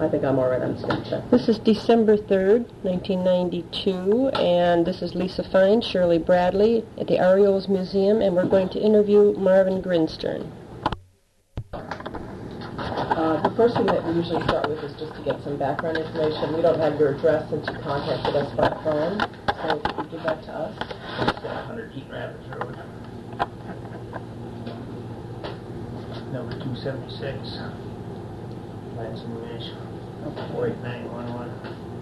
I think I'm all right. I'm just going to check. This is December 3rd, 1992, and this is Lisa Fine, Shirley Bradley at the Arioles Museum, and we're going to interview Marvin Grinstern. The first thing that we usually start with is just to get some background information. We don't have your address and you contacted us by phone, so if you could give that to us. It's 100 Eaton Rapids Road. Number 276. Lansing, Mich. 48911.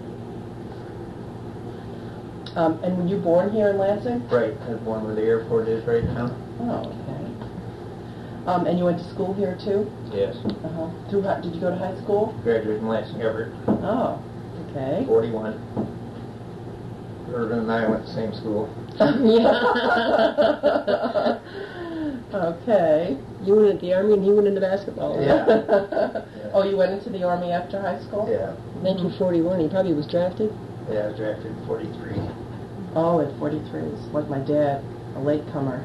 And were you born here in Lansing? Right, I was born where the airport is right now. Oh, okay. And you went to school here too? Yes. Did you go to high school? Graduated in Lansing, Everett. Oh, okay. 41. Irvin and I went to the same school. Yeah. Okay. You went into the Army and he went into basketball. Yeah. Oh, you went into the Army after high school? Yeah. 1941, he probably was drafted? Yeah, I was drafted in 43. Oh, at 43. It's like my dad, a latecomer.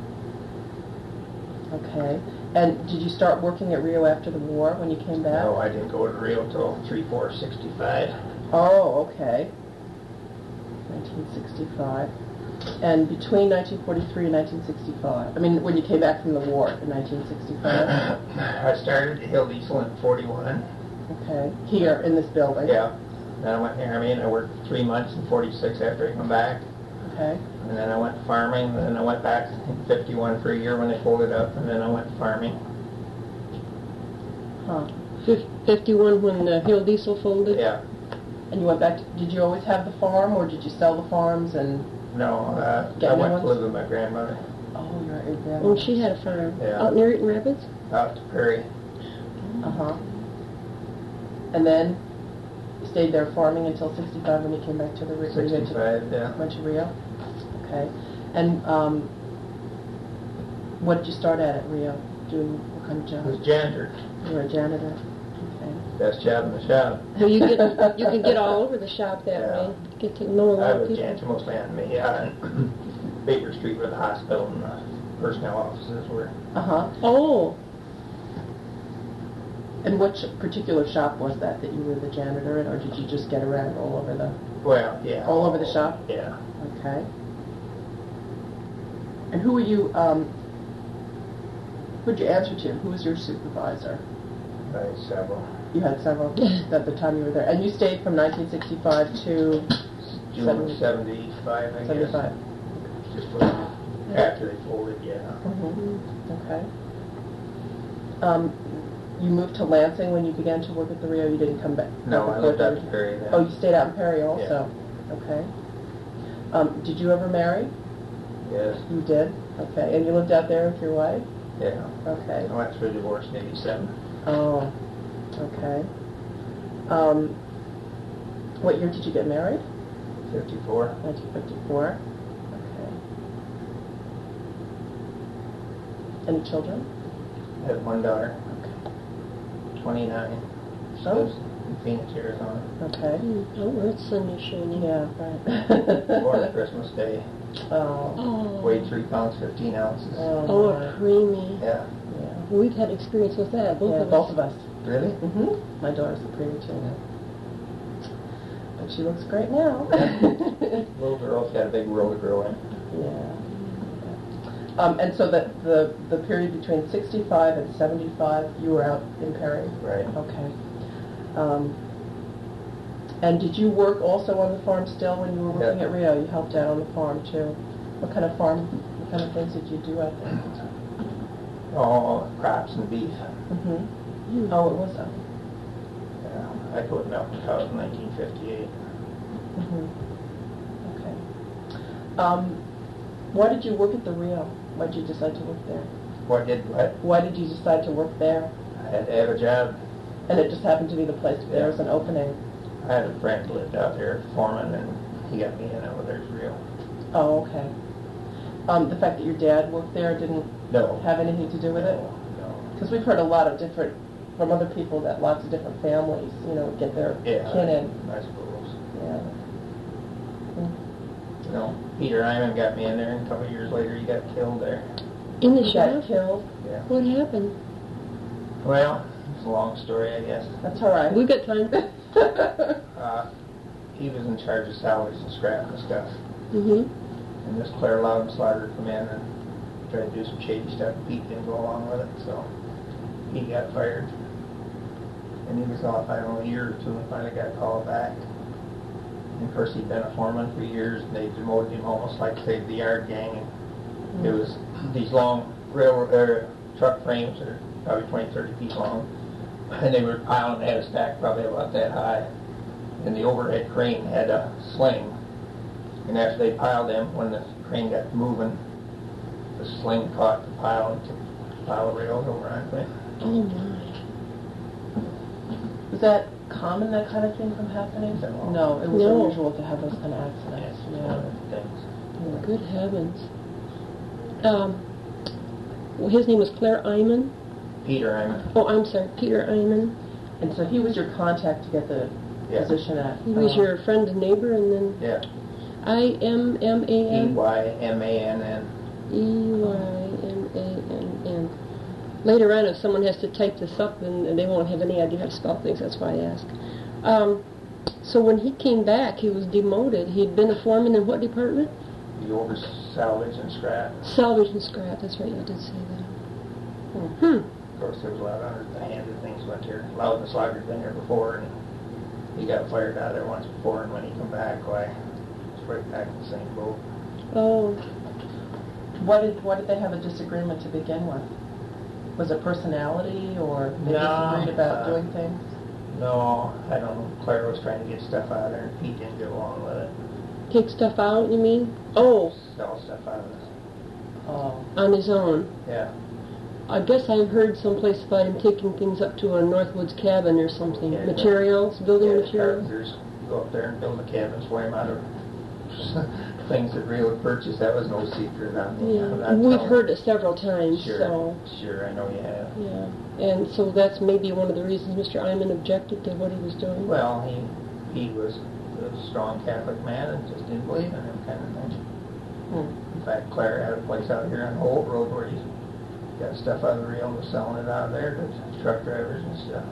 Okay. And did you start working at Rio after the war when you came back? No, I didn't go to Rio until 3/4/65. Oh, okay. 1965. And between 1943 and 1965, I mean, when you came back from the war in 1965? I started at Hill Diesel in 41. Okay. Here in this building? Yeah. Then I went in the Army and I worked 3 months in 46 after I come back. Okay. And then I went farming, and then I went back in 51 for a year when they pulled it up, and then I went farming. Huh. 51 when the Hill Diesel folded? Yeah. And you went back did you always have the farm, or did you sell the farms and... No, Get I new went ones? to live with my grandmother. Oh, you're at your grandma. Oh, she had a farm. Yeah. Out near Eaton Rapids? Out to Prairie. Uh-huh. And then you stayed there farming until 65 when you came back to the Rio? 65, yeah. Went to Rio? Okay. And what did you start at Rio? Doing what kind of I job? was janitor. You were a janitor. Okay. Best job in the shop. So you can get all over the shop that Yeah. way. Get to know a I lot of was people. janitor mostly on me, Baker Street where the hospital and the personnel offices were. Uh-huh. Oh, And which particular shop was that you were the janitor in, or did you just get around all over the... Well, yeah. All over the shop? Yeah. Okay. And who were you, who'd you answer to? Who was your supervisor? Several. You had several at the time you were there. And you stayed from 1965 to... June 75, I guess. 75. Just after they folded, yeah. Mm-hmm. Okay. You moved to Lansing when you began to work at the Rio? You didn't come back? No, I lived out in Perry then. Oh, you stayed out in Perry also? Yeah. Okay. Did you ever marry? Yes. You did? Okay. And you lived out there with your wife? Yeah. Okay. I went through a divorce in 87. Oh, okay. What year did you get married? 54. 1954. Okay. Any children? I had one daughter, Okay. 29. She Oh. lives in Phoenix, Arizona. Okay. oh, that's sunny shiny. Yeah, right. Born on Christmas Day. Oh. Oh, Weighed 3 pounds, 15 ounces. oh, my. creamy. Yeah. Yeah. We've had experience with that, both Yeah, of us. both of us. Really? Mm-hmm. My daughter's a preemie too. But she looks great now. Little girl's got a big world to grow in. Yeah. And so the period between 65 and 75, you were out in Perry? Right. Okay. And did you work also on the farm still when you were working Yeah. at Rio? You helped out on the farm too. What kind of things did you do out there? All crops and beef. Mm-hmm. Oh, it was. Yeah. I put milk and cows in 1958. Mm-hmm. Okay. Why did you work at the Rio? Why did you decide to work there? What did what? Why did you decide to work there? I had to have a job. And it just happened to be the place where there was an opening. I had a friend who lived out there, foreman, and he got me in over there's real. Oh, okay. The fact that your dad worked there didn't No. have anything to do with it? No. Because we've heard a lot of different, from other people, that lots of different families, get their kin in. I suppose. Yeah. You know, Peter Hyman got me in there, and a couple of years later he got killed there. In the He shop? got killed? Yeah. What happened? Well, It's a long story, I guess. That's all right. We got time. He was in charge of salaries and scrap and stuff. Mm-hmm. And this Claire Loudenslager come in and tried to do some shady stuff. Pete didn't go along with it, so he got fired. And he was off, I don't know, a year or two, and finally got called back. And of course, he'd been a foreman for years, and they demoted him almost like, say, the yard gang. And it was these long railroad truck frames that are probably 20, 30 feet long. And they were piling, they had a stack probably about that high. And the overhead crane had a sling. And after they piled them, when the crane got moving, the sling caught the pile and took the pile of rails over onto it. Oh, my. Was that common, that kind of thing from happening? No, it was No. unusual to have those kind of accidents. That's one of the things. Yeah. Good heavens. Well, his name was Claire Iman. Peter, I'm Oh, I'm sorry, Peter Iman. And so he was your contact to get the position at... He was your friend and neighbor, and then yeah. Iman. EYMANN. Eymann. Later on, if someone has to type this up, then they won't have any idea how to spell things. That's why I ask. So when he came back, he was demoted. He'd been a foreman in what department? The over salvage and scrap. Salvage and scrap. That's right. I did say that. Of course, there was a lot of underhanded things went there. Loudenslager'd been there before, and he got fired out of there once before, and when he come back, why, it's right back in the same boat. Oh. Why did they have a disagreement to begin with? Was it personality, or they No, disagreed about doing things? No, I don't know. Claire was trying to get stuff out of there, and Pete didn't get along with it. Take stuff out, you mean? Oh, Sell stuff out of it. Oh. on his own. Yeah. I guess I've heard someplace about him taking things up to a Northwoods cabin or something. Yeah, materials, building Yeah, materials. carpenters go up there and build the cabins for him out of things that Ray would purchase. That was no secret on the... Yeah, we've heard it several times, Sure, so... sure, I know you have. Yeah, and so that's maybe one of the reasons Mr. Iman objected to what he was doing. Well, he was a strong Catholic man and just didn't believe in him kind of thing. In fact, Claire had a place out here on Holt Road where he got stuff out of the rail and was selling it out of there to truck drivers and stuff.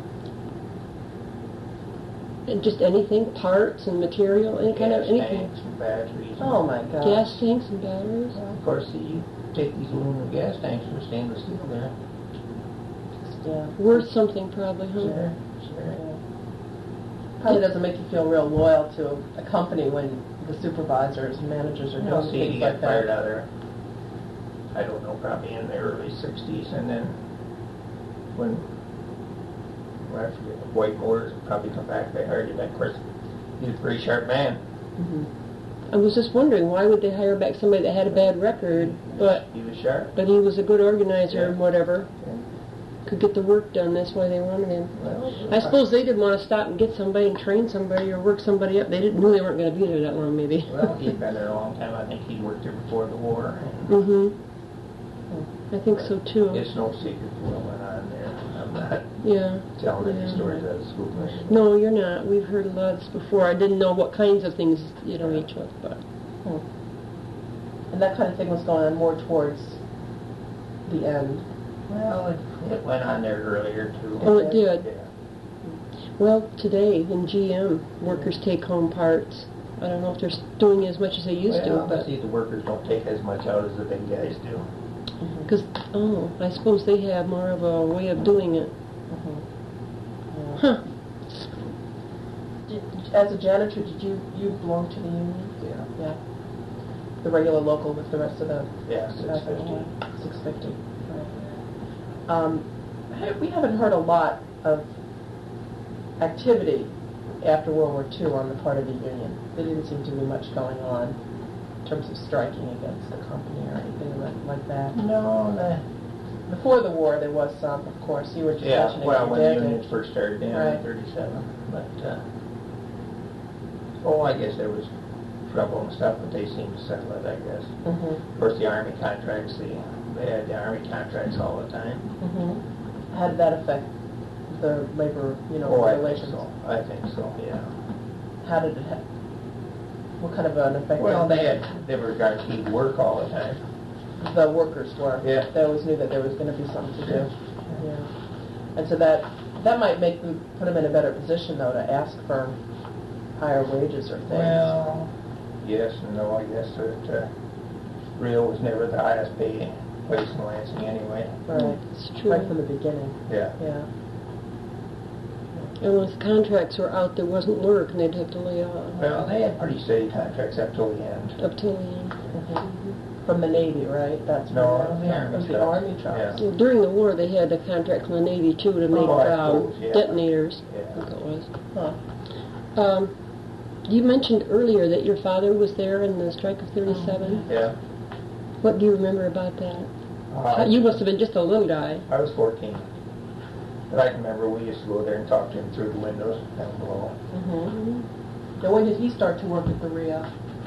And just anything, parts and material, any kind of anything. Tanks and batteries. Oh my gosh. Gas tanks and batteries. Well, of course, you take these aluminum gas tanks for stainless steel there. Yeah. Worth something probably, huh? Sure. Yeah. Probably doesn't make you feel real loyal to a company when the supervisors and managers are doing See, things he like got fired that. out of there, I don't know, probably in the early 60s, and then when I forget, White Motors would probably come back, they hired him back. Of course, he's a pretty sharp man. I was just wondering, why would they hire back somebody that had a bad record, but He was sharp. he was a good organizer Yeah. and whatever. Yeah. Could get the work done, that's why they wanted him. Well, I suppose they didn't want to stop and get somebody and train somebody or work somebody up. They knew they weren't going to be there that long, maybe. Well, he'd been there a long time. I think he'd worked there before the war. And Mm-hmm. I think so too. it's no secret what went on there. I'm not Yeah. telling any Yeah. stories out of school. No, you're not. We've heard a lot of this before. I didn't know what kinds of things, each with, but... And that kind of thing was going on more towards the end. Well, it went on there earlier, too. Oh, it did? Yeah. Well, today in GM, workers take home parts. I don't know if they're doing as much as they used Well, to, but... see, the workers don't take as much out as the big guys do. Because, I suppose they have more of a way of doing it. Huh. As a janitor, did you belong to the union? Yeah. Yeah. The regular local with the rest of the... Yeah, 650. 650. We haven't heard a lot of activity after World War II on the part of the union. There didn't seem to be much going on in terms of striking against the company or anything like that. No, Before the war, there was some, of course. You were just yeah, mentioning well, it, when the did, unions first started down Right. in 37. But, I guess there was trouble and stuff, but they seemed to settle it, I guess. Of course, the Army contracts, they had the Army contracts all the time. How did that affect the labor, I think relations? so. I think so, yeah. How did it what kind of an effect? Well, did it have? they were guaranteed work all the time. The workers were. Yeah. They always knew that there was going to be something to do. Yeah. And so that That might make them, put them in a better position, though, to ask for higher wages or things. Well, yes and no, I guess. That Rio was never the highest paying place in Lansing anyway. Right. It's true. Right from the beginning. Yeah. Yeah. And once contracts were out, there wasn't work, and they'd have to lay off Well, they had pretty steady contracts up till the end. up till the end. From the Navy, right? That's No, from the Army It was the trucks. Army trucks. Yeah. Well, during the war, they had a contract from the Navy, too, to make I suppose, yeah. detonators, I Yeah. think it was. Huh. You mentioned earlier that your father was there in the strike of 37. Yeah. What do you remember about that? Uh, You must have been just a little guy. I was 14. But I can remember we used to go there and talk to him through the windows down below. Mm-hmm. Now, when did he start to work at the Rio?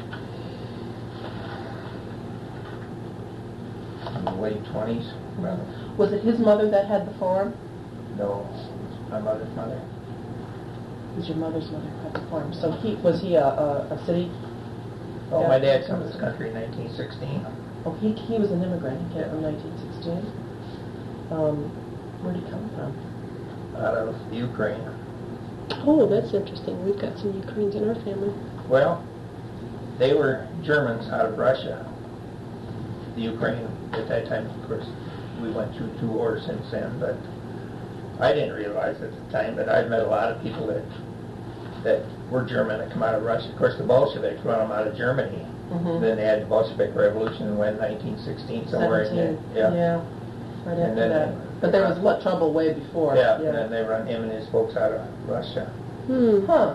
In the late 20s. Well, Was it his mother that had the farm? no, my mother's mother. It was your mother's mother who had the farm. So was he a city? Oh, Yeah. my dad came to this country in 1916. Oh, he was an immigrant. He came from 1916. Where did he come from? Out of Ukraine. Oh, that's interesting. We've got some Ukrainians in our family. Well, they were Germans out of Russia. The Ukraine at that time, of course, we went through 2 wars since then, but I didn't realize at the time, but I've met a lot of people that were German that come out of Russia. Of course, the Bolsheviks brought them out of Germany. Mm-hmm. Then they had the Bolshevik Revolution and went 1916 somewhere in there. Yeah. Right And after then that. But there was trouble way before. Yeah, and then they run him and his folks out of Russia. Huh. Oh,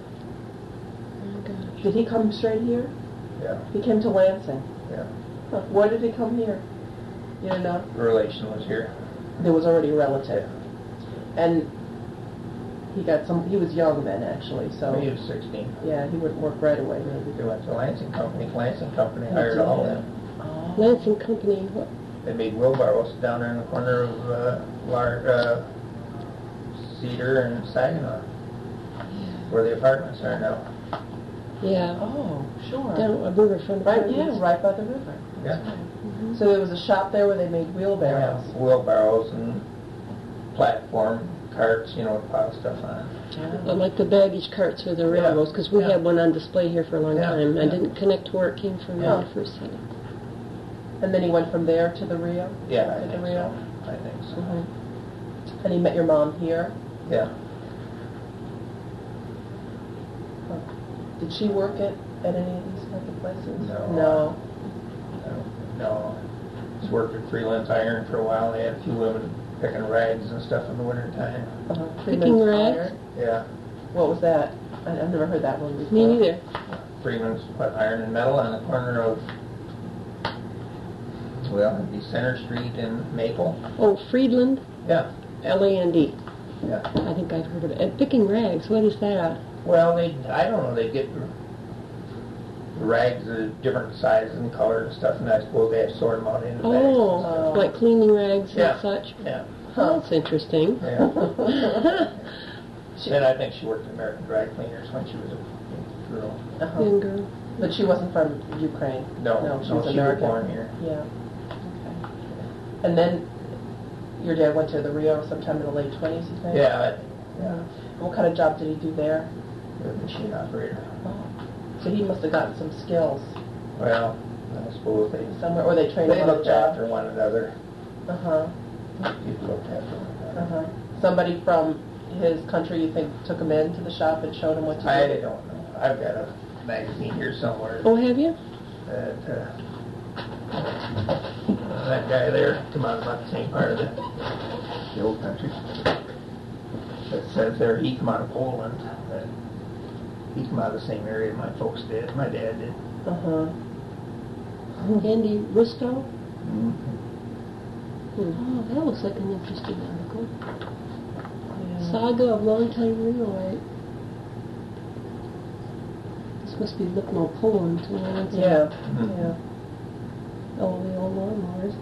gosh. Did he come straight here? Yeah, He came to Lansing. yeah. Huh. Why did he come here? You don't know? The relation was here. There was already a relative. Yeah. And he was young then, actually, so... He was 16. Yeah, he wouldn't work right away, maybe. They went to Lansing Company. Lansing Company hired all of them. Oh. Lansing Company, what? They made wheelbarrows down there in the corner of Cedar and Saginaw, where the apartments are now. Yeah. Oh, sure. Down a riverfront Right, apartments. yeah, right by the river. Yeah. Mhm. So there was a shop there where they made wheelbarrows. Yeah, wheelbarrows and platform carts, to pile stuff on. Like the baggage carts for the Yeah. railroads, because we Yeah. had one on display here for a long Yeah. time. I Yeah. didn't connect to where it came from Yeah. when I first said it. And then he went from there to the Rio? Yeah, To I the think Rio? so. I think so. Mhm. And he met your mom here? Yeah. Did she work at any of these kinds of places? No. No. Just worked at Freelance Iron for a while. They had a few women picking rags and stuff in the wintertime. Uh-huh. Picking Freeman's rags? Iron? Yeah. What was that? I've never heard that one before. Me neither. Freeman's put iron and metal on the corner of, it'd be Center Street and Maple. Oh, Friedland, Yeah. Land. Yeah. I think I've heard of it. And picking rags, what is that? Well, I don't know, they get the rags of different sizes and colors and stuff, and I suppose they have to sort them out into bags. Oh, like cleaning rags Yeah. and such? Yeah. Oh, that's interesting. Yeah. Then I think she worked at American Dry Cleaners when she was a girl. Uh-huh. Young girl. But she wasn't from Ukraine? No, she was she was American. born here. Yeah. Okay. And then your dad went to the Rio sometime in the late 20s, you think? Yeah, Yeah. What kind of job did he do there? the machine operator. Oh. So he must have gotten some skills Well, I suppose they somewhere, or they trained him on the looked job? after one another. Uh-huh. People looked after one another. Uh-huh. Somebody from his country, you think, took him into the shop and showed him what to do? I don't know. I've got a magazine here somewhere Oh, have you? that that guy there come out of about the same part of the old country. That says there he come out of Poland. That he come out of the same area my folks did. My dad did. Uh-huh. Andy Rustow? Mm-hmm. Oh, that looks like an interesting article. Yeah. Saga of Longtime Railway. This must be Lipno, Poland. To Lansing. Yeah. Mhm. Yeah. Oh, the old lawnmowers.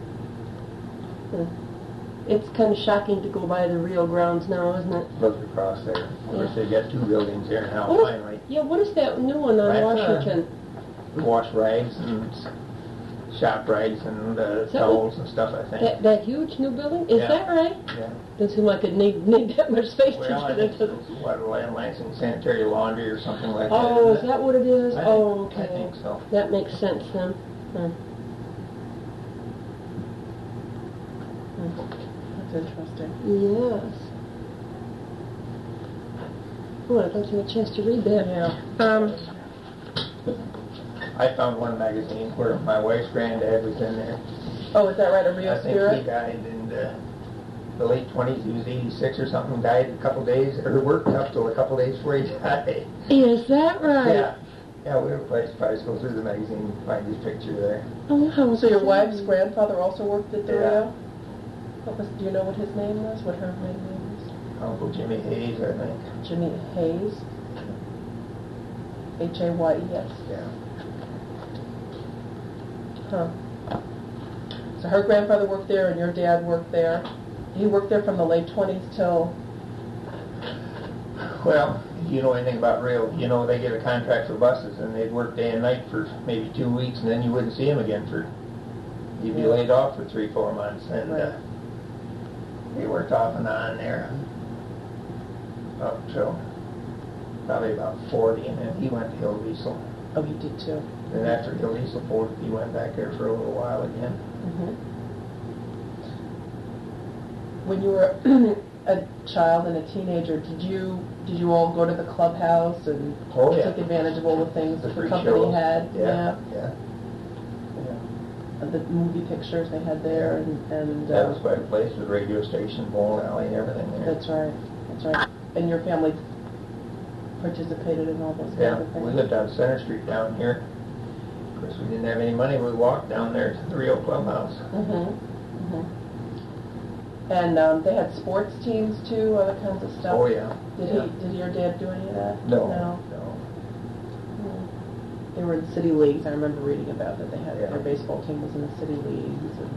It's kind of shocking to go by the Rio grounds now, isn't it? Look across there. Of course, they got 2 buildings there now, What is- finally. Yeah, what is that new one on That's, Washington? Wash rags and shop rights and that towels and stuff, I think. That huge new building? Is Yeah. that right? Yeah. Doesn't seem like it need that much space Well, I to think get it's into. what, Lansing Sanitary Laundry or something like that. Oh, isn't is it? that what it is? I Oh, think- okay. I think so. That makes sense then. Hmm. That's interesting. Yes. Oh, I'd like to have a chance to read that. Yeah. I found one magazine where my wife's granddad was in there. Oh, is that right, a Rio I think he Spirit? died in the late 20s. He was 86 or something. Died a couple days, or worked up till a couple days before he died. Is that right? Yeah. Yeah, we were quite surprised. Go through the magazine and find his picture there. Oh, how So your sad. wife's grandfather also worked at the Yeah. Rio? Do you know what his name was? What her maiden name was? Uncle Jimmy Hayes, I think. Jimmy Hayes. Hayes. Yeah. Huh. So her grandfather worked there and your dad worked there. He worked there from the late 20s till... Well, if you know anything about rail, you know they get a contract for buses, and they'd work day and night for maybe 2 weeks, and then you wouldn't see them again for... You'd be Yeah. laid off for 3-4 months, and Right. he worked off and on there up till probably about 40, and then he went to Hill Diesel. Oh, he did too. Then after Hill Diesel folded, he went back there for a little while again. Mm-hmm. When you were a child and a teenager, did you all go to the clubhouse and Oh, yeah. take advantage of all the things that the free company shows. had? Yeah. And the movie pictures they had there, and That was quite a place with radio station, bowling alley, and everything there. That's right. That's right. And your family participated in all those Yeah, kinds of things. we lived on Center Street down here. Of course, we didn't have any money. We walked down there to the Rio Clubhouse. Mm-hmm. Mm-hmm. And they had sports teams too, other kinds of stuff. Oh, yeah. Did your dad do any of that? No. No. They were in city leagues. I remember reading about that. They had Yeah. their baseball team was in the city leagues. And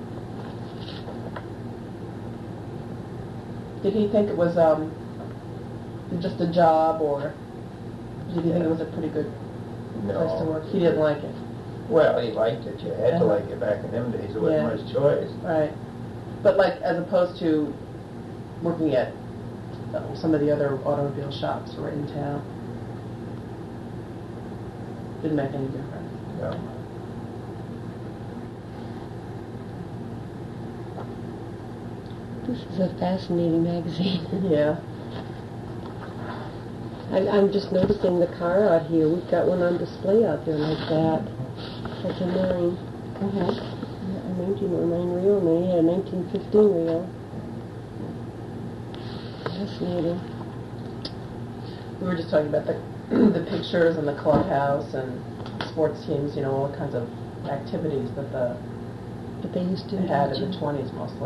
did he think it was just a job, or did he think it was a pretty good place to work? He didn't like it. Well, he liked it. You had to Uh-huh. like it back in them days. It wasn't Yeah. much choice. Right. But like, as opposed to working at some of the other automobile shops right in town, didn't make any difference. No. This is a fascinating magazine. Yeah. I'm just noticing the car out here. We've got one on display out there like that. Like a 9. Mm-hmm. A 1909 Rio, and then he had a 1915 Rio. Fascinating. We were just talking about the the pictures and the clubhouse and sports teams. You know, all kinds of activities that But they used to they had indulge in the 20s mostly.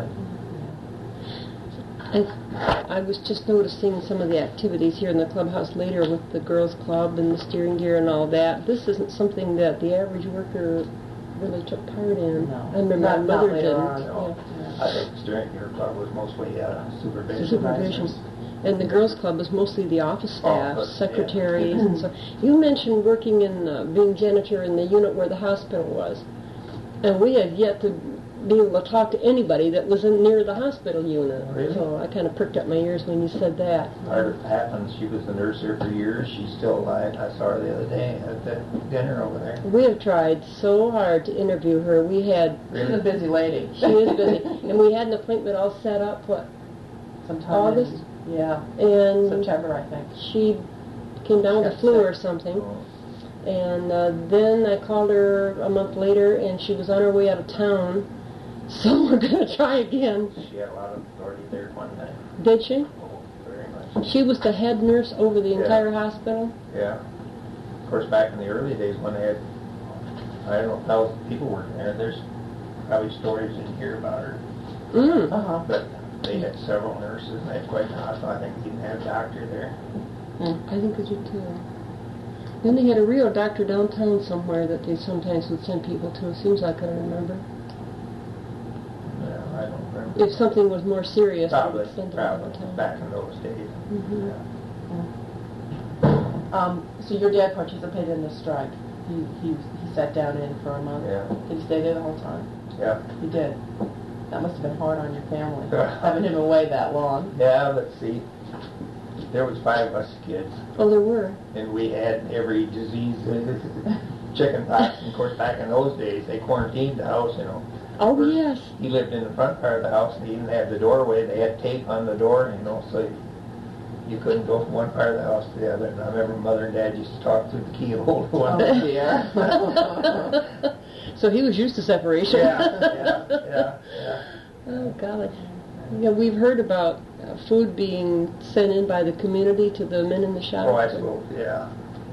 I was just noticing some of the activities here in the clubhouse later with the girls' club and the steering gear and all that. This isn't something that the average worker really took part in. No. I remember Not my mother later didn't. on. No. Yeah. I think steering gear club was mostly supervision. Supervision. And the girls' club was mostly the office staff, Office, secretaries, and so. You mentioned working in, being janitor in the unit where the hospital was. And we had yet to be able to talk to anybody that was near the hospital unit. Really? So I kind of pricked up my ears when you said that. Margaret Pappin, she was the nurse there for years. She's still alive. I saw her the other day at the dinner over there. We have tried so hard to interview her. We had, She's a busy lady. she is busy, and we had an appointment all set up, Sometime August? Yeah, and September, I think. she came down with Got flu sick. or something. So, And then I called her a month later, and she was on her way out of town. So we're going to try again. she had a lot of authority there at one time. Did she? Oh, very much. She was the head nurse over the Yeah. entire hospital? Yeah. Of course, back in the early days when they had, I don't know, 1,000 people working there, there's probably stories in here about her. Mm. Uh-huh. But they had several nurses, and they had quite an hospital. I think they even had a doctor there. I think it did too. Then they had a real doctor downtown somewhere that they sometimes would send people to. Seems like I remember. Yeah, I don't remember. If something was more serious, they Probably, would send them probably, downtown. back in those days. Mhm. Yeah. So your dad participated in the strike. he sat down in for a month. Yeah. Did he stay there the whole time? Yeah. He did. That must have been hard on your family, having him away that long. Yeah, let's see. There was 5 of us kids, Oh, there were. and we had every disease, chicken pox, and of course back in those days they quarantined the house, you know. Oh, yes. He lived in the front part of the house, and he didn't have the doorway. They had tape on the door, you know, so you couldn't go from one part of the house to the other. And I remember Mother and Dad used to talk through the keyhole. Oh, dear. So he was used to separation. Yeah. Oh, golly. Yeah, we've heard about food being sent in by the community to the men in the shop. Oh, I suppose, yeah.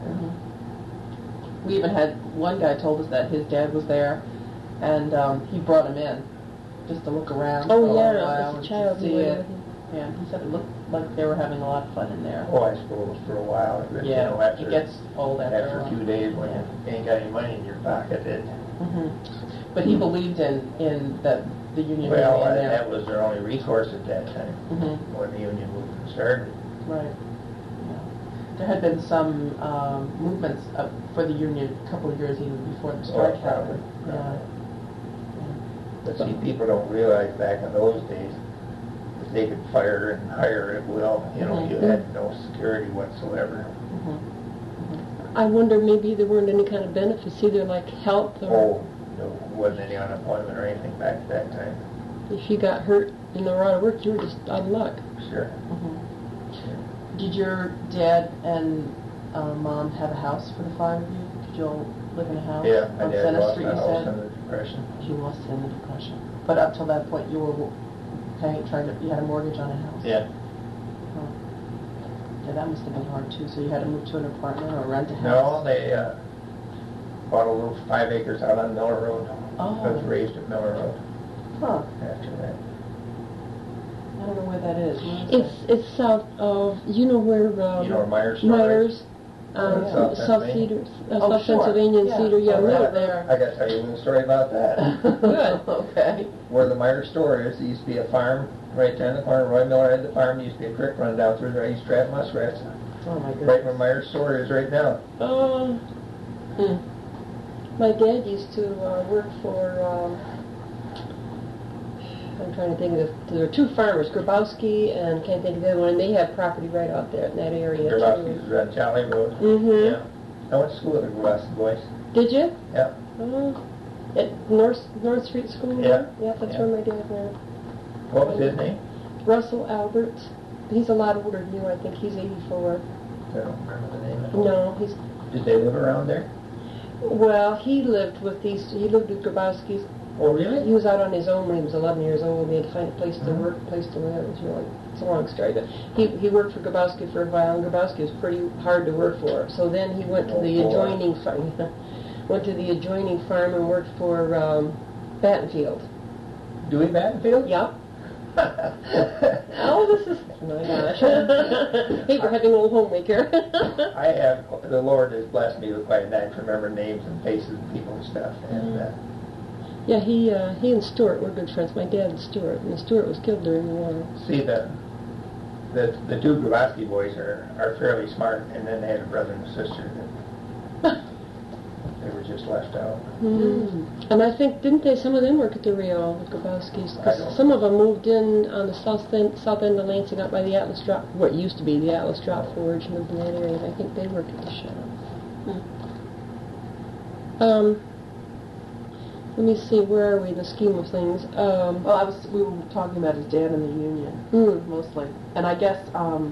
We even had one guy told us that his dad was there, and he brought him in just to look around for a Oh, little yeah, while as a and child. to he see went it. with him. Yeah, he said it looked like they were having a lot of fun in there. Oh, I suppose for a while. But, Yeah, you know, after, it gets old after after a a while. few days when Yeah. you ain't got any money in your pocket, it... But he believed in that the union Well, being in there. that was their only recourse at that time, when the union movement started. Right. Yeah. There had been some movements for the union a couple of years even before the strike happened. Yeah. But see, people don't realize back in those days that they could fire and hire at will. You know, you had no security whatsoever. I wonder maybe there weren't any kind of benefits either, like health or Oh, there wasn't any unemployment or anything back at that time. if you got hurt in the route of work, you were just out of luck. Sure. Did your dad and mom have a house for the 5 of you? Did you all live in a house? Yeah, my on dad Center lost Street, the you house said? in the Depression. You lost it in the Depression. But up till that point, you were you had a mortgage on a house. Yeah. Oh. Yeah, that must have been hard too. So you had to move to an apartment or rent a No, house? they bought a little 5 acres out on Miller Road. Oh. I was raised at Miller Road Huh. after that. I don't know where that is. Where is It's south of, you know where You know where Myers Store is? Myers, South South Pennsylvania? Cedar, Oh, South sure. Pennsylvania and Yeah. Cedar, yeah, Oh, we right were there. I got to tell you a little story about that. Good. Okay. Where the Myers store is, there used to be a farm right there in the corner. Roy Miller had the farm. There used to be a creek running down through there. I used to trap muskrats. Oh my goodness. Right where Myers store is right now. My dad used to work for, I'm trying to think of there were 2 farmers, Grabowski and can't think of the other one, and they had property right out there in that area Grabowski's too. on Charlie Road. Mm-hmm. Yeah. I went to school with the Grabowski boys. Did you? Yeah. At North Street School? Yeah. there? Yeah, that's Yeah. where my dad went. What was his name? Russell Alberts. He's a lot older than you. I think he's 84. I don't remember the name. No, he's Did they live around there? well. He lived with Grabowski's. Oh, really? He was out on his own when he was 11 years old. He had to find a place to work, a place to live. It's a long story, but he worked for Grabowski for a while, and Grabowski was pretty hard to work for. So then he went to the adjoining farm. Went to the adjoining farm and worked for Battenfield. Dewey Battenfield? Yep. Oh, this is my gosh. Hey, we're having a little homework here. I have, the Lord has blessed me with quite a knack to remember names and faces and people and stuff. And Yeah, he and Stuart were good friends. My dad and Stuart. And Stuart was killed during the war. see, the 2 Grabowski boys are fairly smart, and then they had a brother and a sister that they were just left out. And I think, didn't they, some of them work at the Rio, the Grabowskis? I don't Some of them moved in on the south end of Lansing up by the Atlas Drop, what used to be the Atlas Drop Forge, moved in that area. And I think they worked at the shop. Let me see, where are we in the scheme of things? Well, we were talking about his dad and the union, mostly. And I guess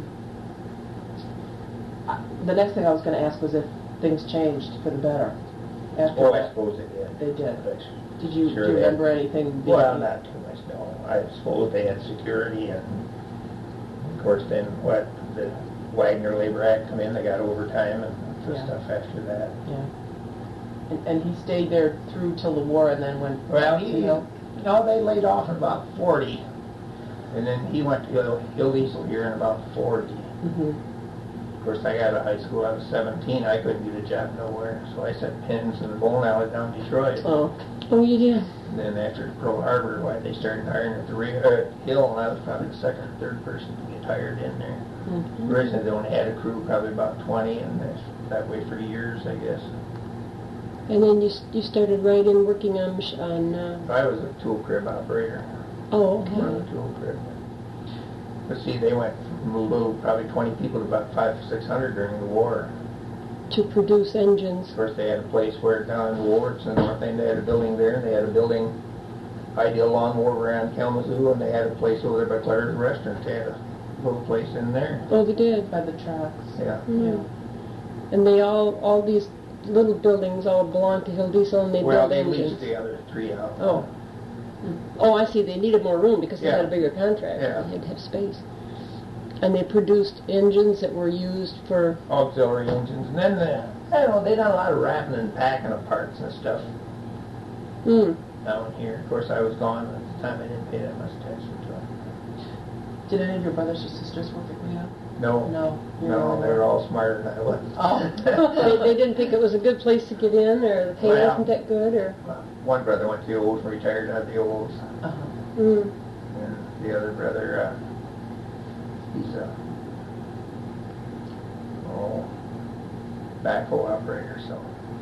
the next thing I was going to ask was if things changed for the better after Oh, I that. suppose they did. They did. Did you, Sure do you they had. remember anything? Well, not too much, no. I suppose they had security, and of course then the Wagner Labor Act come in, they got overtime and Yeah. stuff after that. Yeah. And he stayed there through till the war and then went Well, downhill? they laid off at about 40, and then he went to Hill Diesel here in about 40. Mm-hmm. Of course, I got out of high school, I was 17, I couldn't get a job nowhere, so I set pins in the bowling alley down in Detroit. Oh. Oh, you did? And then after Pearl Harbor, they started hiring at the Hill, and I was probably the second or third person to get hired in there. Mm-hmm. Originally, they only had a crew, probably about 20, and that way for years, I guess. And then you started right in working on I was a tool crib operator. oh, Run okay. a tool crib. But see, they went from a little, probably 20 people to about 500 or 600 during the war. To produce engines. Of course, they had a place where down in Wards and North End, they had a building there, and they had a building, Ideal Lawnmower around Kalamazoo, and they had a place over there by Claire's Restaurant. They had a little place in there. Oh, they did. By the tracks. Yeah. Mm. And they all these little buildings all belong to Hill Diesel, and they Well, build they engines. leased the other 3 out. Oh. Oh, I see. They needed more room because they Yeah. had a bigger contract. Yeah. They had to have space. And they produced engines that were used for... Auxiliary engines. And then, I don't know, they done a lot of wrapping and packing of parts and stuff Mm. down here. Of course, I was gone at the time. I didn't pay that much attention to it. Did any of your brothers or sisters work at Guido? No. No. No, they were all smarter than I was. Oh. They didn't think it was a good place to get in, or the pay Well. wasn't that good, or... One brother went to the Olds and retired out of the Olds. Uh-huh. Mm. And the other brother, he's a backhoe operator, so.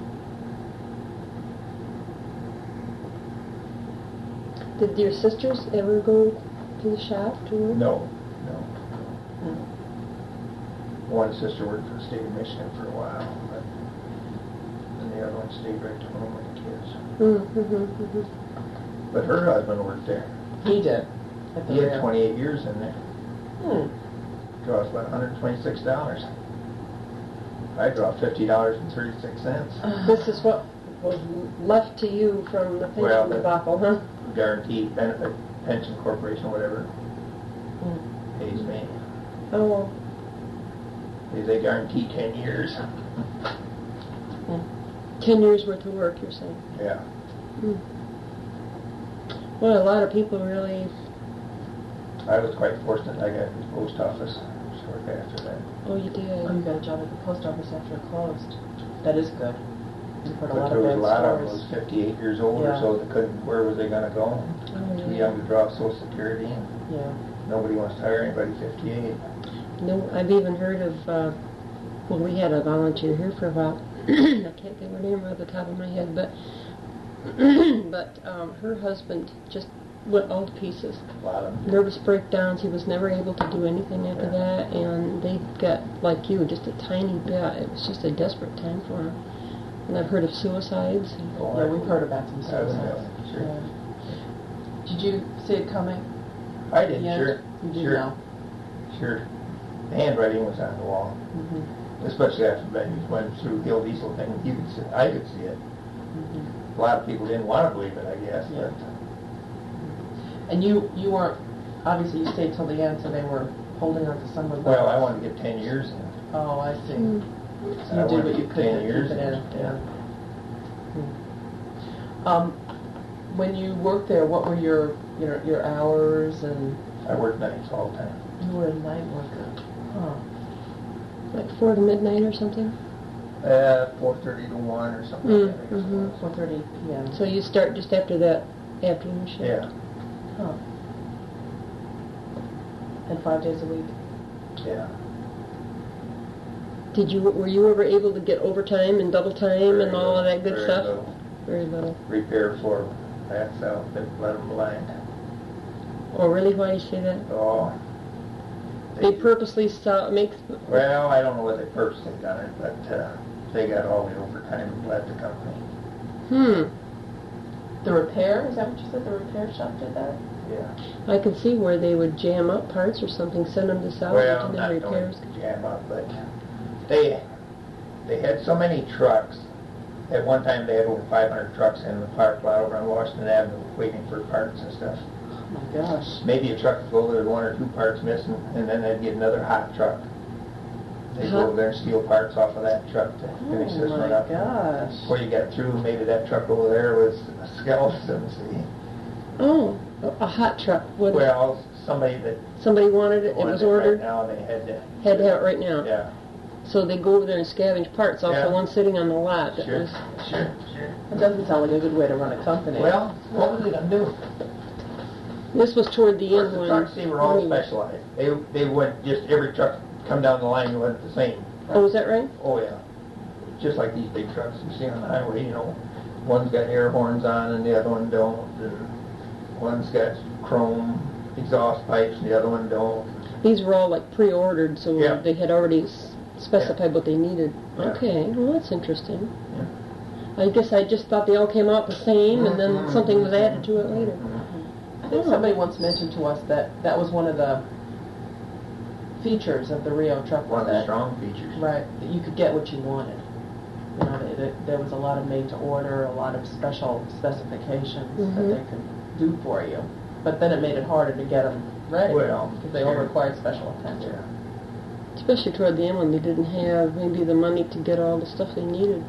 Did your sisters ever go to the shop to work? No. Mm. One sister worked for the state of Michigan for a while, but and the other one stayed right to home with the kids. But her husband worked there. He did. At the He had rail. 28 years in there. Draws about $126. I draw $50.36. This is what was left to you from the pension Well, debacle, huh? Guaranteed Benefit Pension Corporation, whatever, pays me. Oh, well. They guarantee 10 years. 10 years worth of work, you're saying? Yeah. Mm. Well, a lot of people really... I was quite fortunate. I got the post office shortly after that. Oh, you did? Oh, you got a job at the post office after it closed. That is good. You've heard a But lot there of was a bad lot of them stories. was 58 years old Yeah. or so that couldn't, where was they going to go? Oh, Too yeah. young to draw Social Security, and Yeah. nobody wants to hire anybody 58. No, I've even heard of, well, we had a volunteer here for a while. I can't think of her name off the top of my head, but her husband just went all to pieces. A lot of them. Nervous breakdowns. He was never able to do anything after Yeah. that, and they got, like you, just a tiny bit. It was just a desperate time for him. And I've heard of suicides. Oh, Yeah, we've heard about some I would know, suicides. sure. Yeah. Did you see it coming? I did, Yes. sure. You did Sure. know. Sure. The handwriting was on the wall. Mm-hmm. Especially after that went through Hill Diesel thing. You could see, I could see it. Mm-hmm. A lot of people didn't want to believe it, I guess. Yeah. And you weren't, obviously you stayed till the end, so they were holding on to some of But, the... well, I wanted to get 10 years in. Oh, I see. Mm. So I you did wanted what to you get could 10 to keep years it in. in, Yeah. When you worked there, what were your hours, and I worked nights all the time. you were a night worker? Huh. Like 4 to midnight or something? 4:30 to 1 or something like that. I guess it Mhm. was. 4:30 p.m. So you start just after that afternoon shift? Yeah, Huh. And 5 days a week? yeah. Were you ever able to get overtime and double time and all of that good Very stuff? little. Very little. Repair floor. That's out. Let them blind. Oh, really? Why do you say that? Oh. They purposely make... Well, I don't know what they purposely done it, but they got all the overtime and left the company. The repair? Is that what you said? The repair shop did that? Yeah. I could see where they would jam up parts or something, send them to salvage Well, and not then going repairs. to jam up, but they had so many trucks. At one time, they had over 500 trucks in the park lot over on Washington Avenue waiting for parts and stuff. Oh my gosh. Maybe a truck would go over there with 1 or 2 parts missing, and then they'd get another hot truck. They'd go over there and steal parts off of that truck to finish this Oh one my up. gosh. Before you got through, maybe that truck over there was a skeleton, see? Oh, a hot truck. What, Well, somebody that somebody wanted it, it wanted was it ordered, right now, they had to have it right now. Yeah, So they go over there and scavenge parts off Yeah. the one sitting on the lot. That sure, was, sure. It doesn't sound like a good way to run a company. Well, what was they gonna do? this was toward the end The when... trucks, they were all specialized. They would just, every truck come down the line wasn't the same. Oh, is that right? Oh, yeah. just like these big trucks you see on the highway, you know. One's got air horns on and the other one don't, and one's got chrome exhaust pipes and the other one don't. These were all like pre-ordered, so Yeah. they had already specified what they needed. Yeah. Okay, well that's interesting. Yeah. I guess I just thought they all came out the same, and then Mhm. something was added to it later. I think somebody once mentioned to us that that was one of the features of the Rio truck. One of the that- strong features. Right, that you could get what you wanted. You know, there was a lot of made to order, a lot of special specifications that Mhm. they could do for you. But then it made it harder to get them ready Well, because they all sure. required special attention. Yeah. Especially toward the end when they didn't have maybe the money to get all the stuff they needed.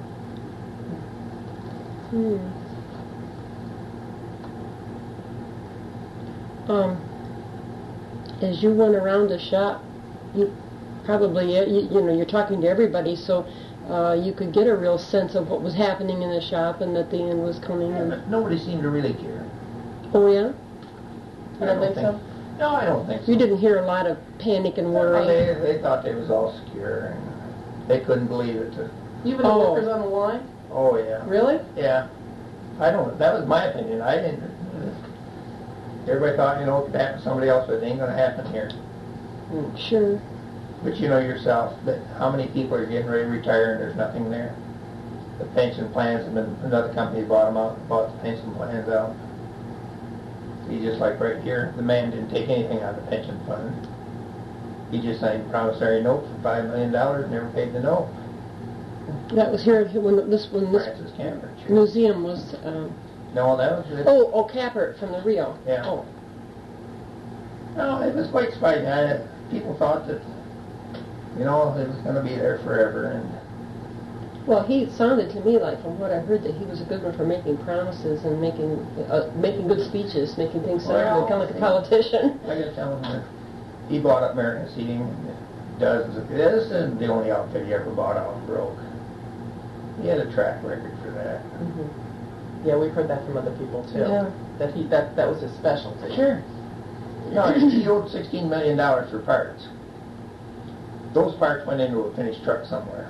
As you went around the shop, you probably, you know, you're talking to everybody, so you could get a real sense of what was happening in the shop and that the end was coming. And, Nobody seemed to really care. oh, yeah? You don't think so? No, I don't think so. You didn't hear a lot of panic and Well, worry. they thought they was all secure, and they couldn't believe it. Even the workers on the line? Oh, yeah. Really? Yeah. That was my opinion. I didn't. Everybody thought, you know, it could happen to somebody else, but it ain't going to happen here. Sure. But you know yourself that how many people are getting ready to retire and there's nothing there. The pension plans have been, another company bought them out, bought the pension plans out. He just like right here, the man didn't take anything out of the pension fund. He just signed a promissory note for $5 million, never paid the note. That was here when this Francis Cambridge. museum was. No, that was it. Oh, Capert from the Rio. Yeah. Oh. No, it was quite surprising. People thought that, you know, it was going to be there forever. And Well, he sounded to me like, from what I heard, that he was a good one for making promises and making good speeches, making things sound Well, good, kind of like a politician. I got to tell him that he bought up American Seating. Dozens of this isn't the only outfit he ever bought out and broke. He had a track record for that. Yeah, we've heard that from other people too. Yeah. That was his specialty. Sure. No, he owed $16 million for parts. Those parts went into a finished truck somewhere.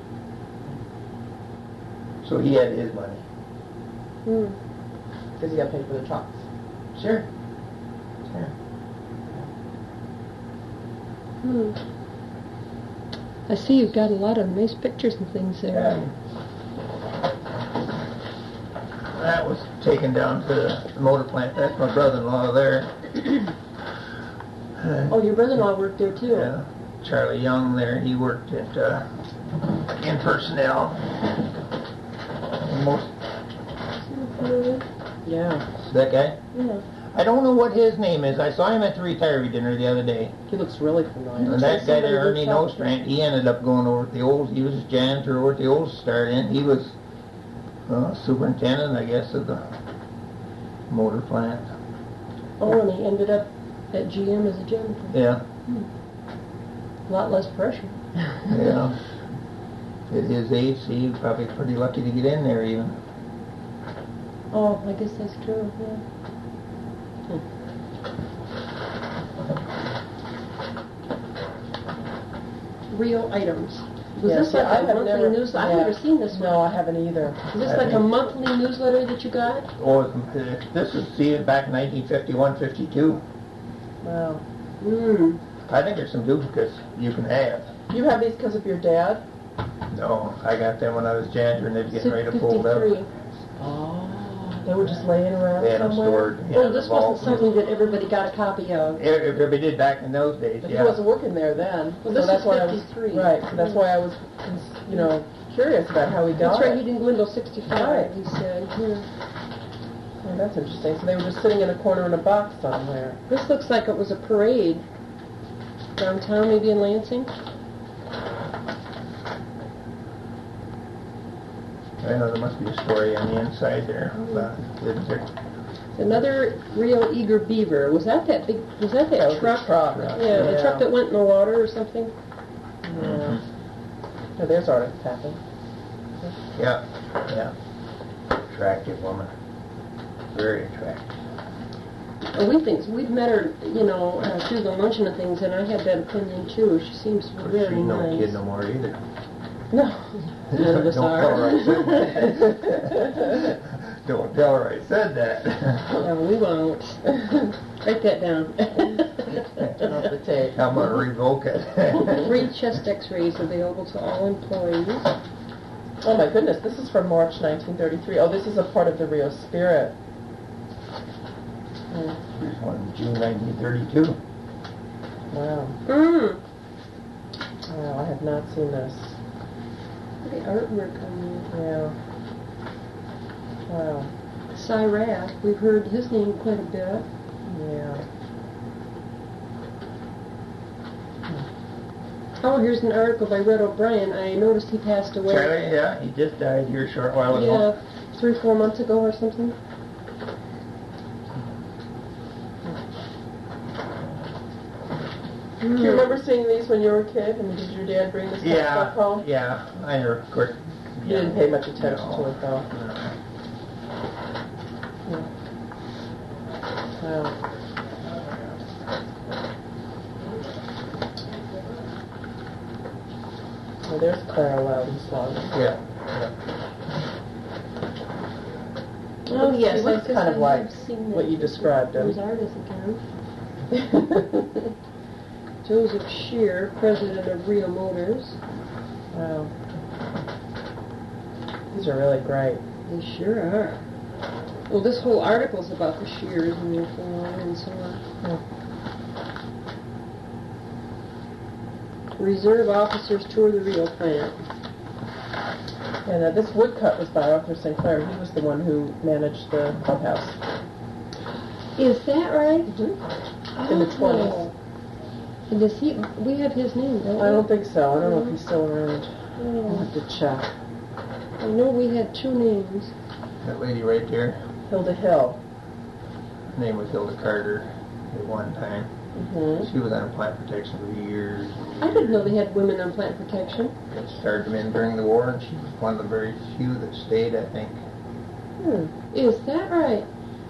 So he had his money. Because he got paid for the trucks. Sure. I see you've got a lot of nice pictures and things there. Yeah. That was taken down to the motor plant. That's my brother-in-law there. Oh, your brother-in-law worked there too. Yeah. Charlie Young there, he worked at in personnel. Most Yeah. that guy. Yeah. I don't know what his name is. I saw him at the retiree dinner the other day. He looks really familiar. And that guy there, somebody Ernie we talked to. Nostrand, he ended up going over at the old. He was a janitor over at the old Start Inn. He was superintendent, I guess, of the motor plant. Oh, and he ended up at GM as a janitor. Yeah. A lot less pressure. Yeah. At his age, he's probably pretty lucky to get in there even. Oh, I guess that's true, yeah. Real items. Was Yeah, this see, like I a have monthly never- newsletter? yeah. I've never seen this one. No, I haven't either. Is this like a monthly newsletter that you got? Oh, this is, see, back in 1951, 52. Wow. I think there's some duplicates you can have. You have these because of your dad? No, I got them when I was janitor and they were getting ready to fold up. 53. Oh. They were just laying around They had them somewhere? stored. Oh, in this the vault. wasn't something that everybody got a copy of. Everybody did back in those days, But yeah. he wasn't working there then. Well, so this that's is why I 53. was, right, so that's why I was, curious about how he got That's right, he it. didn't go until 65, Right. he said. Yeah. Oh, that's interesting. So they were just sitting in a corner in a box somewhere. This looks like it was a parade downtown, maybe in Lansing. I know there must be a story on the inside there about it, isn't there? Another Rio Eager Beaver. Was that big? Was that That was the truck? truck. Yeah, the truck that went in the water or something. Yeah. Oh, there's Artist tapping. Yeah, yeah. Attractive woman. Very attractive. And we've met her, through the luncheon and things, and I had that opinion too. She seems very She's no nice. kid no more either. No. None of us Don't tell her I are. said that. Don't tell her I said that. No, we won't. Write that down. Turn off the tape. I'm gonna revoke it. Free chest x-rays available to all employees. Oh my goodness, this is from March 1933. Oh, this is a part of the Rio Spirit. Here's one in June 1932. Wow. Mm. Wow, I have not seen this. The artwork on Yeah. Wow. there. Cy Rath, we've heard his name quite a bit. Yeah. Oh, here's an article by Red O'Brien. I noticed he passed away. Charlie, yeah, he just died here a short while ago. Yeah, 3-4 months ago or something. Do you remember seeing these when you were a kid? I mean, did your dad bring this stuff home? Yeah, I never, of course. You didn't pay much attention No. to it, though. No. Wow. Well, there's Clara Loudon's song. Yeah. Oh, yes. It looks I guess kind of I like have seen what that. you described Those him. artists again. Joseph Shear, president of Rio Motors. Wow. These are really great. They sure are. Well, this whole article's about the Shears and their farm and so on. Reserve officers tour the Rio plant. And this woodcut was by Arthur Sinclair. He was the one who managed the clubhouse. Is that right? In the 20s. And does he? We have his name, don't we? I don't think so. I don't know if he's still around. I'll Oh, have to check. I know we had 2 names. That lady right there, Hilda Hill. her name was Hilda Carter at one time. Mm-hmm. She was on plant protection for years. I didn't know they had women on plant protection. It started them in during the war, and she was one of the very few that stayed, I think. Is that right?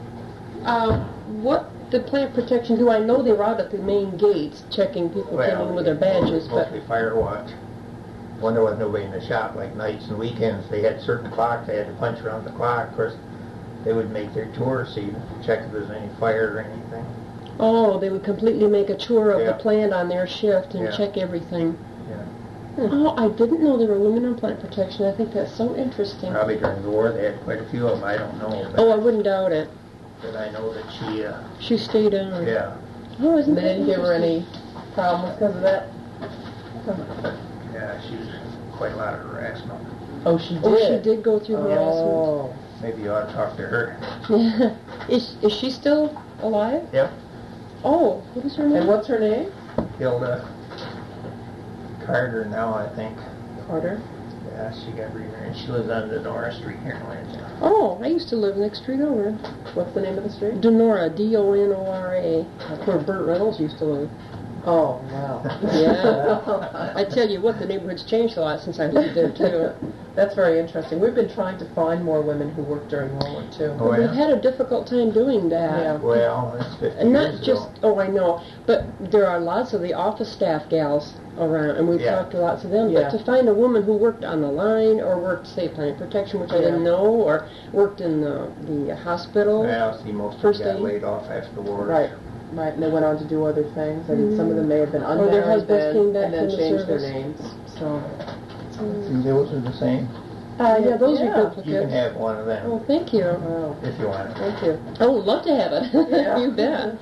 What the plant protection do? I know they were out at the main gates checking people came in with their badges, but mostly fire watch. When there was nobody in the shop, like nights and weekends, they had certain clocks. They had to punch around the clock. Of course, they would make their tour, so you check if there's any fire or anything. oh, they would completely make a tour of Yeah. the plant on their shift and Yeah. check everything. Yeah. Oh, I didn't know there were women on plant protection. I think that's so interesting. Probably during the war, they had quite a few of them. I don't know, but, Oh, I wouldn't doubt it. but I know that she, She stayed on. yeah, Oh, isn't And they that didn't give her interesting? any problems because of that? yeah, she was quite a lot of harassment. Oh, she did? Oh, she did go through harassment. Oh. Maybe you ought to talk to her. Is she still alive? Yep, Oh, what is her name? And what's her name? Hilda Carter now, I think. Carter. Yeah, she got remarried. She lives on Donora Street here in Lansing. Oh, I used to live next street over. What's the name of the street? Donora, D-O-N-O-R-A. That's where Burt Reynolds used to live. Oh, wow. Yeah. I tell you what, the neighborhood's changed a lot since I lived there, too. That's very interesting. We've been trying to find more women who worked during World War II. Oh, We've yeah? had a difficult time doing that. Yeah. Well, that's 50 And years not just, ago. oh, I know, but there are lots of the office staff gals around, and we've Yeah. talked to lots of them. Yeah. But to find a woman who worked on the line, or worked, say, plant protection, which I Yeah. didn't know, or worked in the hospital. Well, see, most of First them got aid. laid off after the war. Right. Right, and they went on to do other things. I mean, some of them may have been Or unmarried their husbands then, came back and then from the changed their service. names. So, See, those are the same. Yeah, those Yeah. are You can duplicates. have one of them Oh, thank you. wow. if you want it. Thank you. Oh, love to have it. Yeah. You bet.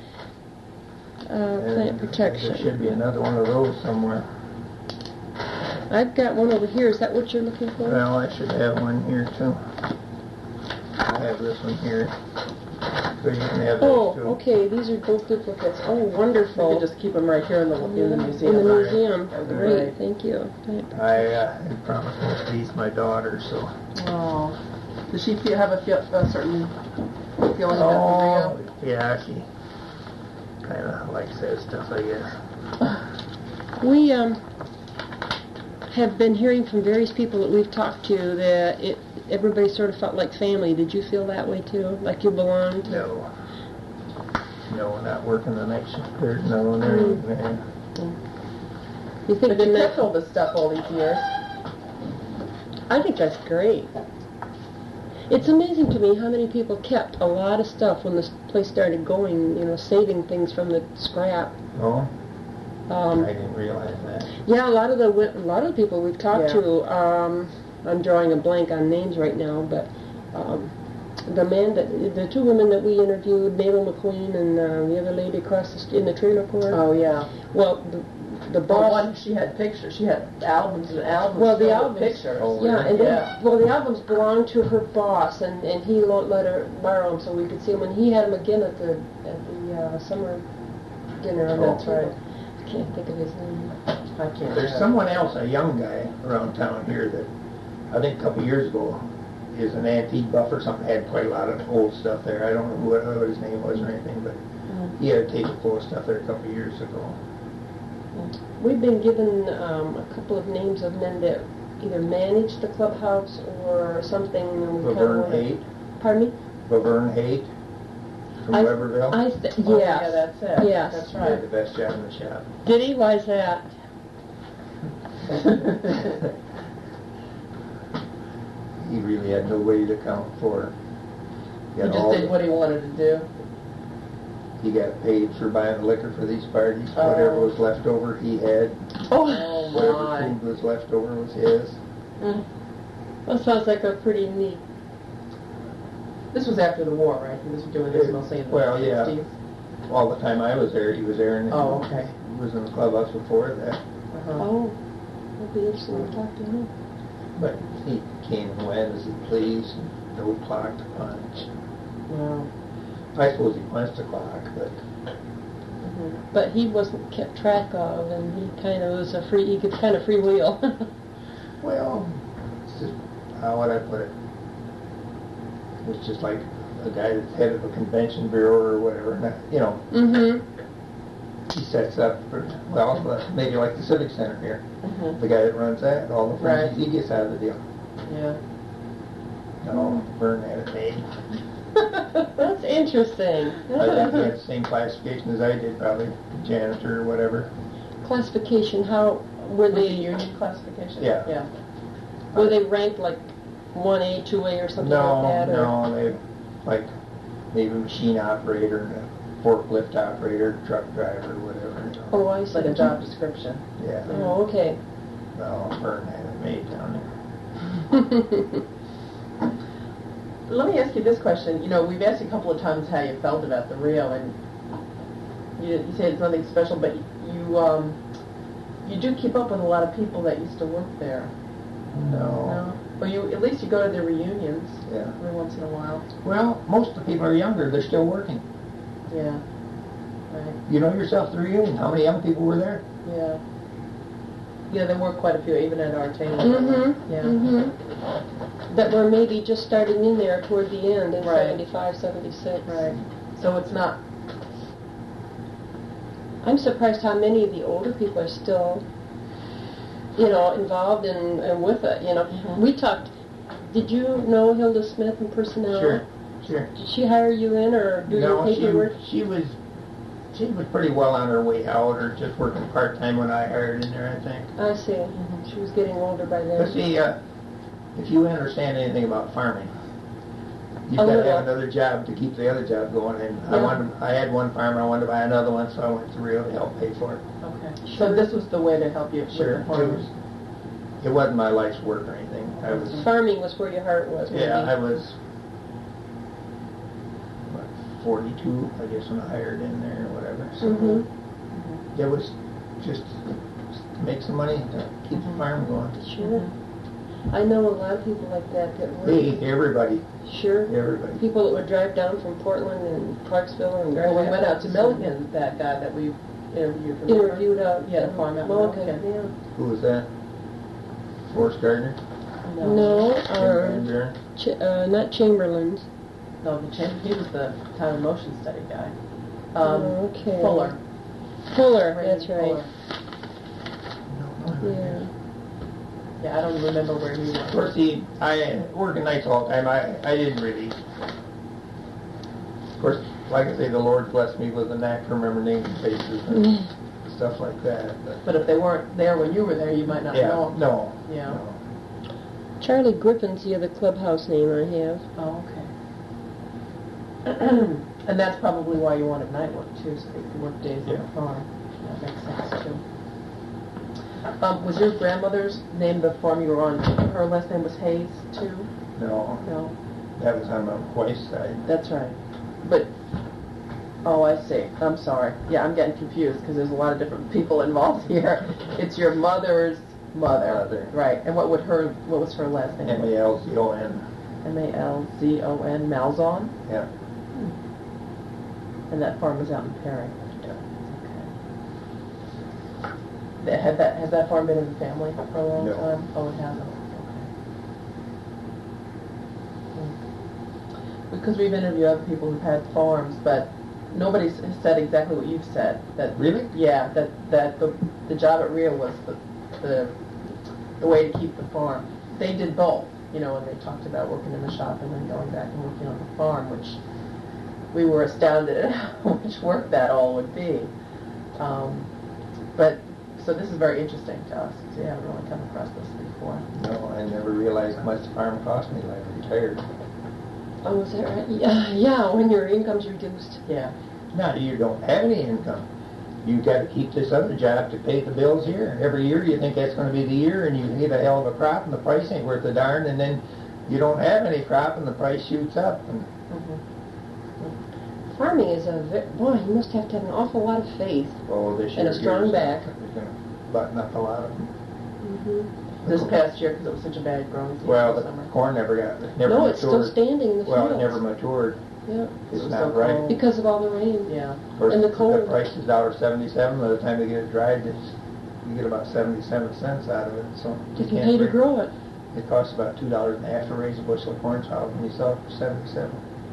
And Plant There protection. should be another one of those somewhere. I've got one over here. Is that what you're looking for? Well, I should have one here too. I have this one here. So you can have Oh, those too. okay. These are both duplicates. Oh, We wonderful. could just keep them right here in the museum. In the museum. That'd be Great. great. Thank you. I had promised most of these to my daughter, so. Oh. Does she have a certain feeling about Oh, yeah, she kind of likes that stuff, I guess. We have been hearing from various people that we've talked to that everybody sort of felt like family. Did you feel that way too? Like you belonged? No. No, not working the night shift. There's no one there. Man. You think But you the kept all this stuff all these years. I think that's great. It's amazing to me how many people kept a lot of stuff when this place started going, saving things from the scrap. Oh, Um, I didn't realize that. Yeah, a lot of the people we've talked Yeah. to, I'm drawing a blank on names right now, but the two women that we interviewed, Mabel McQueen and the other lady across in the trailer court. Oh, yeah. Well, the The boss. one, she had pictures. She had albums and albums Well, the filled albums- with pictures. Oh, Yeah, and Yeah. the albums belonged to her boss, and he won't let her borrow them so we could see them. And he had them again at the summer dinner on that Oh. table. I can't think of his name. I can't There's remember. someone else, a young guy around town here that I think a couple years ago is an antique buff or something, had quite a lot of old stuff there. I don't know what his name was or anything, but he had a table full of stuff there a couple years ago. We've been given a couple of names of men that either managed the clubhouse or something. And we kinda Laverne wanna- Haight, Pardon me? Laverne Haight from I- Weberville. Yes. Oh, yeah, that's it. Yes. That's He had right. the best job in the shop. Did he? Why's that? He really had nobody to count for. He just did what he wanted to do. He got paid for buying the liquor for these parties. Oh. Whatever was left over, he had. Oh, Whatever my. food was left over was his. that sounds like a pretty neat. This was after the war, right? He was doing this mostly in the Well, yeah. 60s. All the time I was there, he was there, and Oh, okay. he was in the clubhouse before that. Uh-huh. Oh, it'll be interesting to talk to him. But he came and went as he pleased, no clock to punch. Wow. I suppose he punched a clock, but But he wasn't kept track of, and he kind of was he could kind of freewheel. well, it's just how would I put it? It's just like a guy that's head of a convention bureau or whatever. Mm-hmm. He sets up for, maybe like the Civic Center here. Mhm. The guy that runs that, all the Right. funds, he gets out of the deal. Yeah. No, Vern had it made. That's interesting. I think he had the same classification as I did, probably janitor or whatever. Classification, how were With the they union classification? Yeah. Yeah. were they ranked like 1A, 2A or something No, like that? Or? no, they like maybe machine operator, and a forklift operator, truck driver, whatever. Oh, I It's see. like a job description. Yeah. Oh, okay. No, Vern had it made down there. Let me ask you this question. We've asked you a couple of times how you felt about the Rio, and you say it's nothing special, but you do keep up with a lot of people that used to work there. No. Or at least you go to the reunions Yeah. every once in a while. Well, most of the people are younger. They're still working. Yeah. Right. You know yourself, the reunion. How many young people were there? Yeah. Yeah, there were quite a few, even at our table. Mm-hmm. Yeah. Mm-hmm. That were maybe just starting in there toward the end in Right. 75, 76. Right. So it's not. I'm surprised how many of the older people are still, involved and with it. Mhm. We talked. Did you know Hilda Smith in personnel? Sure. Did she hire you in or do your paperwork? she was pretty well on her way out, or just working part-time when I hired in there, I think. I see. She was getting older by then. But see, if you understand anything about farming, you've A got to little. have another job to keep the other job going. And Yeah. I had one farmer, I wanted to buy another one, so I went to Rio to help pay for it. Okay. Sure. So this was the way to help you Sure, with the farmers. it wasn't my life's work or anything. I was, Farming was where your heart was. maybe. yeah, I was, 42, I guess, when I hired in there or whatever. So Mhm. it was just to make some money to keep the farm going. Sure. I know a lot of people like that were. Hey, everybody, Sure. everybody. People that would drive down from Portland and Clarksville and Well, Grand we went out Rapids to and Milligan, that guy that we interviewed. remember? Interviewed out. Yeah, the farm out in Milliken. Milliken. Yeah. Who was that? Forrest Gardner? No, Van Buren? not Chamberlain's. No, he was the town and motion study guy. Okay. Fuller. Fuller, Raymond that's right. Fuller. Yeah. Yeah, I don't remember where he Of course, was. I working nights all the time. I didn't really. Of course, like I say, the Lord blessed me with a knack for remembering names and faces and stuff like that. But if they weren't there when you were there, you might not yeah, know. no. Yeah. No. Charlie Griffin's the other clubhouse name I have. Oh, okay. And that's probably why you wanted night work too, so you could work days on the farm. That makes sense too. Was your grandmother's name the farm you were on? Her last name was Hayes too? No, No, that was on my wife's side. that's right. But oh, I see. I'm sorry. Yeah, I'm getting confused because there's a lot of different people involved here. It's your mother's mother, right? And what was her last name? Malzon. Malzon, Malzon. Yeah. And that farm was out in Perry. Yeah. Okay. Has that farm been in the family for a long No. time? Oh, it hasn't. Okay. Because we've interviewed other people who've had farms, but nobody's said exactly what you've said. That Really? Yeah. That the job at Rio was the way to keep the farm. They did both. You know, and they talked about working in the shop and then going back and working on the farm, which we were astounded at how much work that all would be. But so this is very interesting to us because we haven't really come across this before. No, I never realized how much the farm cost me when I retired. Oh, is that right? Yeah, when your income's reduced. Yeah. Now you don't have any income. You got to keep this other job to pay the bills here. Every year you think that's going to be the year, and you get a hell of a crop, and the price ain't worth a darn, and then you don't have any crop, and the price shoots up. And Farming is boy, you must have to have an awful lot of faith. this year And a strong back. You're going to button up a lot of them. This past year because it was such a bad growing season Well, this the summer. corn never No, matured. it's still standing in the Well, it fields. never matured. Yeah, It's was not so right. cold. because of all the rain. Yeah. Of course, And the the cold. price is $1.77. By the time they get it dried, you get about 77 cents out of it. So If you pay to grow it. It costs about $2.50 to raise a bushel of corn child when you sell it for 77.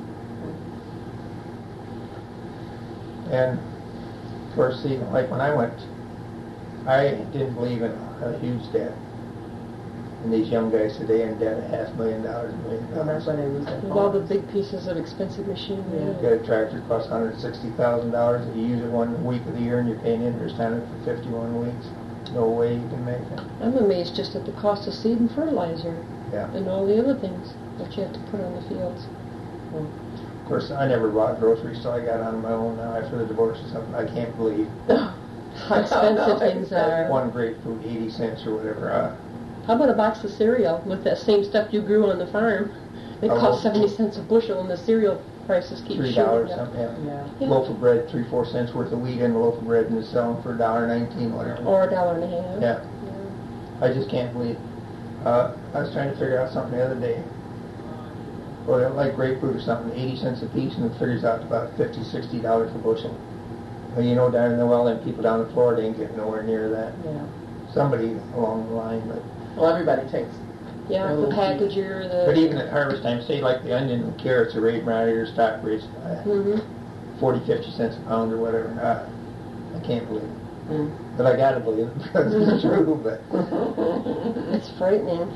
And of course, see, like when I went, I didn't believe in a huge debt. And these young guys today are in debt $500,000, $1 million. And that's when they lose their With all the farms. big pieces of expensive machinery. Yeah. You got a tractor that costs $160,000. If you use it 1 week of the year and you're paying interest on it for 51 weeks, no way you can make it. I'm amazed just at the cost of seed and fertilizer Yeah. and all the other things that you have to put on the fields. Of course, I never bought groceries, so I got on my own now after the divorce or something. I can't believe How expensive things are. one grapefruit 80 cents or whatever. How about a box of cereal with that same stuff you grew on the farm? It Oh, costs well, 70 cents a bushel, and the cereal prices keep $3 shooting up. something. Yeah. Yeah. Yeah. Loaf of bread, 3-4 cents worth of wheat in a loaf of bread, and it's selling for $1.19, whatever. Or $1.50. Yeah, I just can't believe. I was trying to figure out something the other day. Well, like grapefruit or something, 80 cents a piece, and it figures out to about $50, $60 a bushel. Well, you know, down in the well, them people down in Florida ain't getting nowhere near that. Yeah. Somebody along the line, but Well, everybody takes. Yeah, the packager, the... but even at harvest time, say like the onion and carrots are right around here, stock rates 40, 50 cents a pound or whatever. I can't believe it. Mm. But I gotta believe it because it's true. But It's frightening.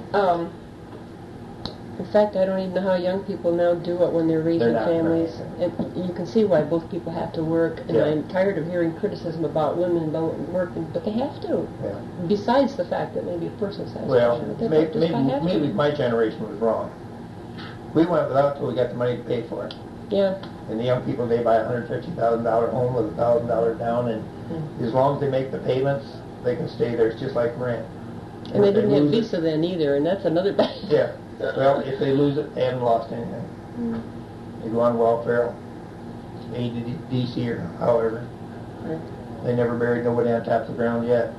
In fact, I don't even know how young people now do it when they're raising not families. right. You can see why both people have to work, and Yeah. I'm tired of hearing criticism about women about working, but they have to. yeah. Besides the fact that maybe a person's has Well, they maybe, just have to. maybe my generation was wrong. We went without till we got the money to pay for it. Yeah, And the young people, they buy a $150,000 home with $1,000 down, and as long as they make the payments, they can stay there. It's just like rent. and they If didn't have lose it- visa then either, and that's another bad. Yeah. Well, if they lose it, they haven't lost anything. They go on welfare, ADC or however. They never buried nobody on top of the ground yet.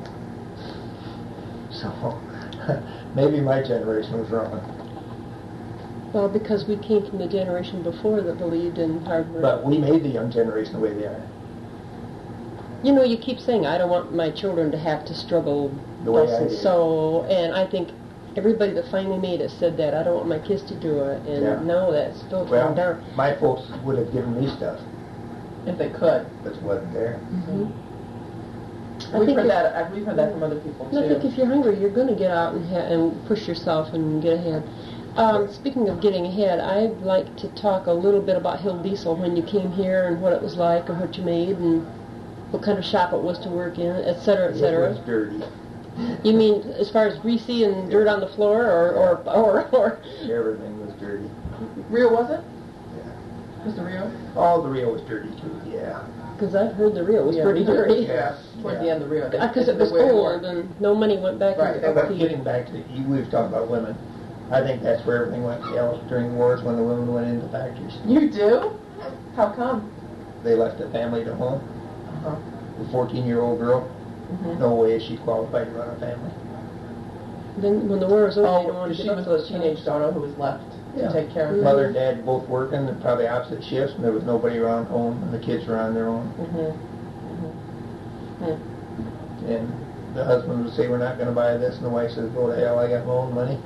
So, maybe my generation was wrong. Well, because we came from the generation before that believed in hard work. But we made the young generation the way they are. You know, you keep saying, I don't want my children to have to struggle The way thus I and did. so, and I think everybody that finally made it said that. I don't want my kids to do it, and Yeah. now that's still Well, calmed down. my folks would have given me stuff, If they could. but it wasn't there. I We've think heard if- that. We've heard that from other people And I think too. if you're hungry, you're going to get out and push yourself and get ahead. Speaking of getting ahead, I'd like to talk a little bit about Hill Diesel when you came here and what it was like and what you made and what kind of shop it was to work in, et cetera, et It cetera. was dirty. You mean as far as greasy and dirt on the floor, or Everything was dirty. Rio was it? Yeah. Was the Rio? All the Rio was dirty too, yeah. Because I've heard the Rio was Yeah. pretty dirty. Yeah. Towards the end of the Rio. Because it was old and no money went back Right. into Yeah, but upkeep. getting back to, we've talked about women. I think that's where everything went to hell during the wars when the women went into factories. You do? How come? They left the family to home. Uh-huh. The 14-year-old girl, Mm-hmm. no way is she qualified to run a family. Then when the war was over, they didn't Oh, want to she give was up those a teenage jobs. daughter who was left Yeah. to take care of Mother them. and dad both working, and probably opposite shifts, and there was nobody around home, and the kids were on their own. Mm-hmm. Mm-hmm. And the husband would say, "We're not going to buy this," and the wife says, "Go to hell, I got my own money."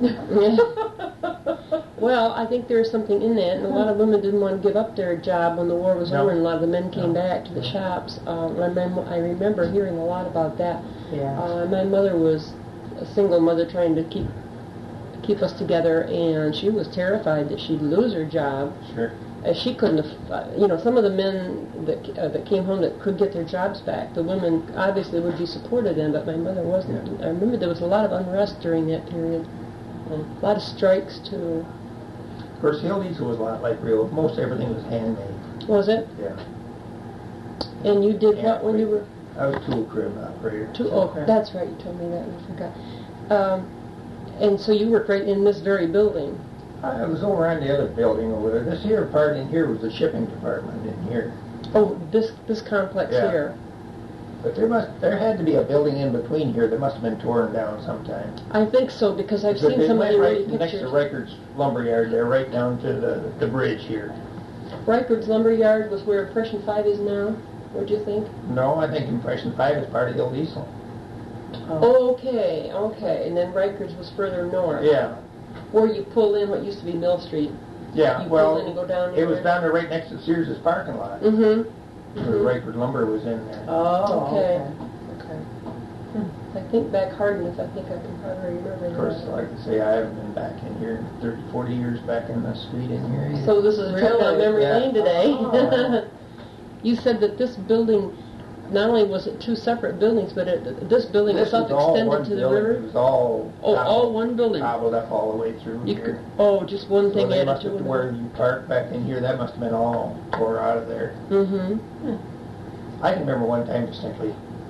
Well, I think there's something in that, and a lot of women didn't want to give up their job when the war was No. over, and a lot of the men came No. back to the shops. I remember hearing a lot about that. Yeah. My mother was a single mother trying to keep us together, and she was terrified that she'd lose her job. Sure. She couldn't have, some of the men that came home that could get their jobs back, the women obviously would be supported in, but my mother wasn't. Yeah. I remember there was a lot of unrest during that period. A lot of strikes, too. Of course, Hill Diesel was a lot like Rio. Most everything was handmade. Was it? Yeah. And you did Yeah, what when you were... I was tool crib operator. Oh, that's right, you told me that, and I forgot. And so you worked right in this very building. I was over on the other building over there. This here part in here was the shipping department in here. Oh, this complex Yeah. here. But there had to be a building in between here that must have been torn down sometime. I think so, because I've But seen they some of went the right early next to pictures. Reichert's Lumberyard there, right down to the bridge here. Reichert's Lumberyard was where Impression 5 is now. What'd you think? No, I think Impression 5 is part of Hill Diesel. Oh, okay. And then Reichert's was further north. Yeah. Where you pull in what used to be Mill Street. Yeah, You well, pull in and go down it was there. down there right next to Sears' parking lot. Mm-hmm. Where Reichert Lumber was in there. Oh, Okay. okay. I think back hard enough, I think I can probably remember Of course, that. like I say, I haven't been back in here in 30, 40 years back in the street in here either. So this is a trip down Really? memory Yeah. lane today. Oh. You said that this building, not only was it two separate buildings, but this building This itself was all extended one to the building. It river? was all Oh, all one building? cobbled up all the way through You here. could, just one So thing they added must to have, another. where you parked back in here, that must have been all tore out of there. Mm-hmm. I can remember one time distinctly.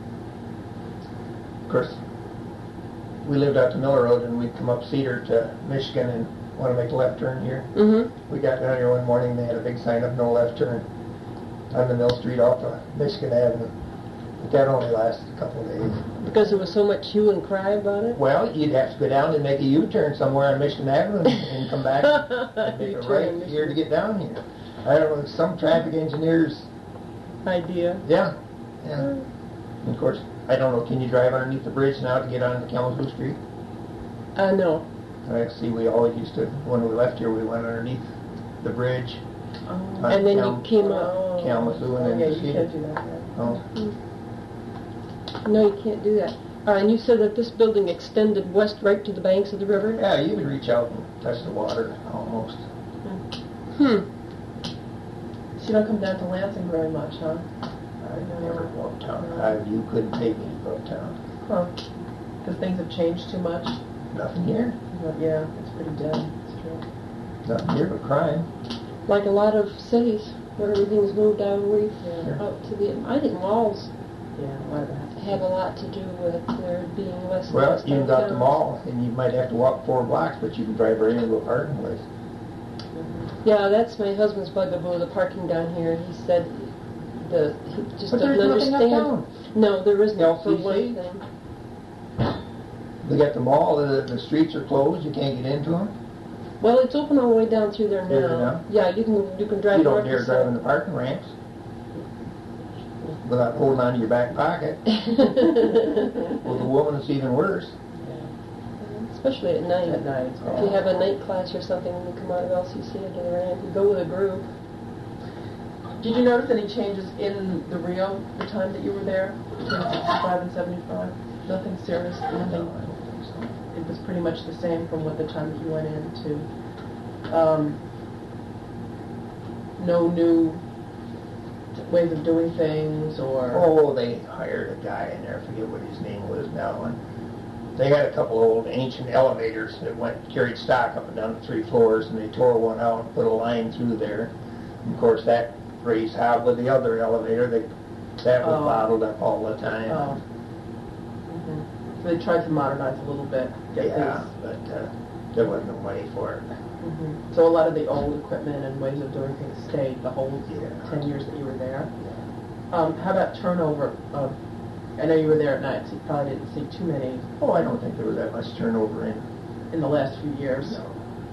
Of course, we lived out to Miller Road and we'd come up Cedar to Michigan and want to make a left turn here. Mm-hmm. We got down here one morning, they had a big sign up, no left turn, on the Mill Street off of Michigan Avenue. But that only lasted a couple of days. Because there was so much hue and cry about it? Well, you'd have to go down and make a U-turn somewhere on Michigan Avenue and come back and make a U-turn right on Michigan. here to get down here. I don't know, some traffic engineers, Idea. yeah. And of course, I don't know, can you drive underneath the bridge now to get onto Kalamazoo Street? No. I see we always used to, when we left here, we went underneath the bridge. Oh. And then you came up. Oh. Kalamazoo and then yeah, to you Cedar. can't do that. Yeah. Oh, No, you can't do that. And you said that this building extended west right to the banks of the river? yeah, you could reach out and touch the water almost. Hmm. So you don't come down to Lansing very much, huh? I never go uptown. You couldn't take me to go uptown. Huh. Because things have changed too much? Nothing here. But yeah, it's pretty dead. It's true. Nothing here but crime. Like a lot of cities where everything's moved out away Yeah. out to the... I think malls Yeah, a lot of it has to have a lot to do with there being less... Well, less you got the downtown. mall, and you might have to walk 4 blocks, but you can drive right into a parking place. Yeah, that's my husband's bugaboo, the parking down here. He said he just But doesn't there's nothing understand. uptown. No, there isn't, for LCC? one thing. We got the mall, the streets are closed, you can't get into them. Well, it's open all the way down through there Is it now. now? Yeah, you can drive You north don't dare and drive in the south. parking ramps without holding on to your back pocket. With a woman, it's even worse. Especially at night. At night. If you have a night class or something when you come out of LCC into the ramp, you go with a group. Did you notice any changes in the Rio the time that you were there, between 65 and 75? Nothing serious? No, Nothing? I don't think so. It was pretty much the same from what the time that you went in to. No new ways of doing things or... Oh, they hired a guy in there, I forget what his name was now, and they had a couple old ancient elevators that carried stock up and down the 3 floors, and they tore one out and put a line through there. And of course, that raised hell with the other elevator. That was bottled up all the time. Oh. So they tried to modernize a little bit. Yeah, but there wasn't no money for it. So a lot of the old equipment and ways of doing things stayed the whole Yeah. 10 years that you were there. How about turnover of, I know you were there at night, so you probably didn't see too many Oh, I don't think there was that much turnover in the last few years. No.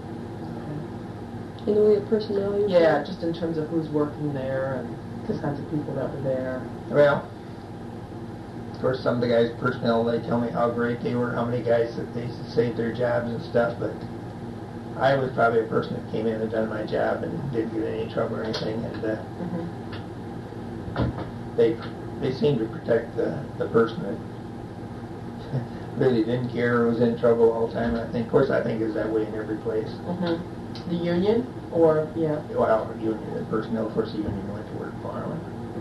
In the way of personnel? you're Yeah, saying? just in terms of who's working there and the kinds of people that were there. Well, of course, some of the guys' personnel, they tell me how great they were, how many guys that they saved their jobs and stuff, but I was probably a person that came in and done my job and didn't get in any trouble or anything, and they seemed to protect the person that really didn't care or was in trouble all the time. I think, of course, I think it's that way in every place. The union, or, yeah. Well, the union, the personnel, of course, the union went to work for them.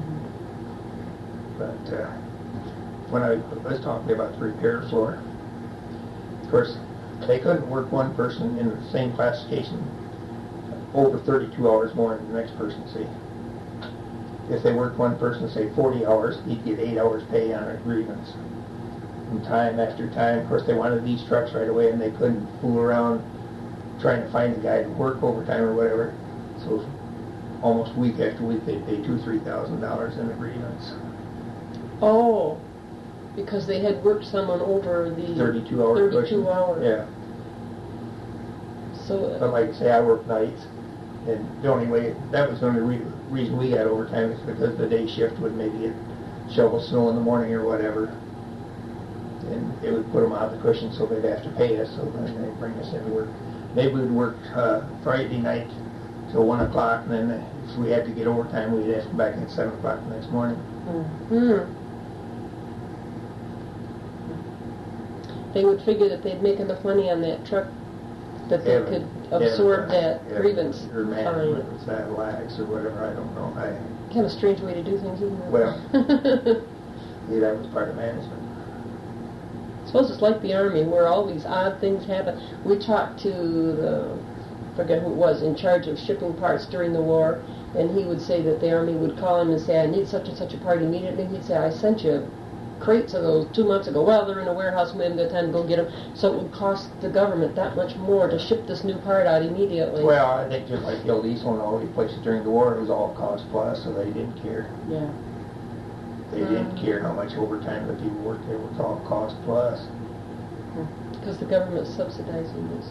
But when I was talking about the repair floor, of course, they couldn't work one person in the same classification over 32 hours more than the next person, see. If they worked one person, say 40 hours, he'd get 8 hours pay on a grievance. And time after time, of course, they wanted these trucks right away, and they couldn't fool around trying to find a guy to work overtime or whatever. So almost week after week, they'd pay $2,000-3,000 in a grievance. Oh, because they had worked someone over the 32 hours. 32 hours. Yeah. So, But like I say, I work nights, and the only way, that was the only reason we got overtime is because the day shift would maybe shovel snow in the morning or whatever. And it would put them out of the cushion, so they'd have to pay us, so then they'd bring us into work. Maybe we'd work Friday night till 1 o'clock, and then if we had to get overtime, we'd have to come back at 7 o'clock the next morning. They would figure that they'd make enough money on that truck that they could absorb that grievance Or fine. management, that lax or whatever, I don't know. Kind of a strange way to do things, isn't it? Well, yeah, that was part of management. I suppose it's like the Army, where all these odd things happen. We talked to the, forget who it was, in charge of shipping parts during the war, and he would say that the Army would call him and say, I need such and such a part immediately. He'd say, I sent you crates of those 2 months ago. Well, they're in a warehouse, we haven't got time to go get them. So it would cost the government that much more to ship this new part out immediately. Well, I think just like Hill Diesel and all these places during the war, it was all cost plus, so they didn't care. Yeah. They didn't care how much overtime the people worked. It was all cost plus. Because the government's subsidizing this.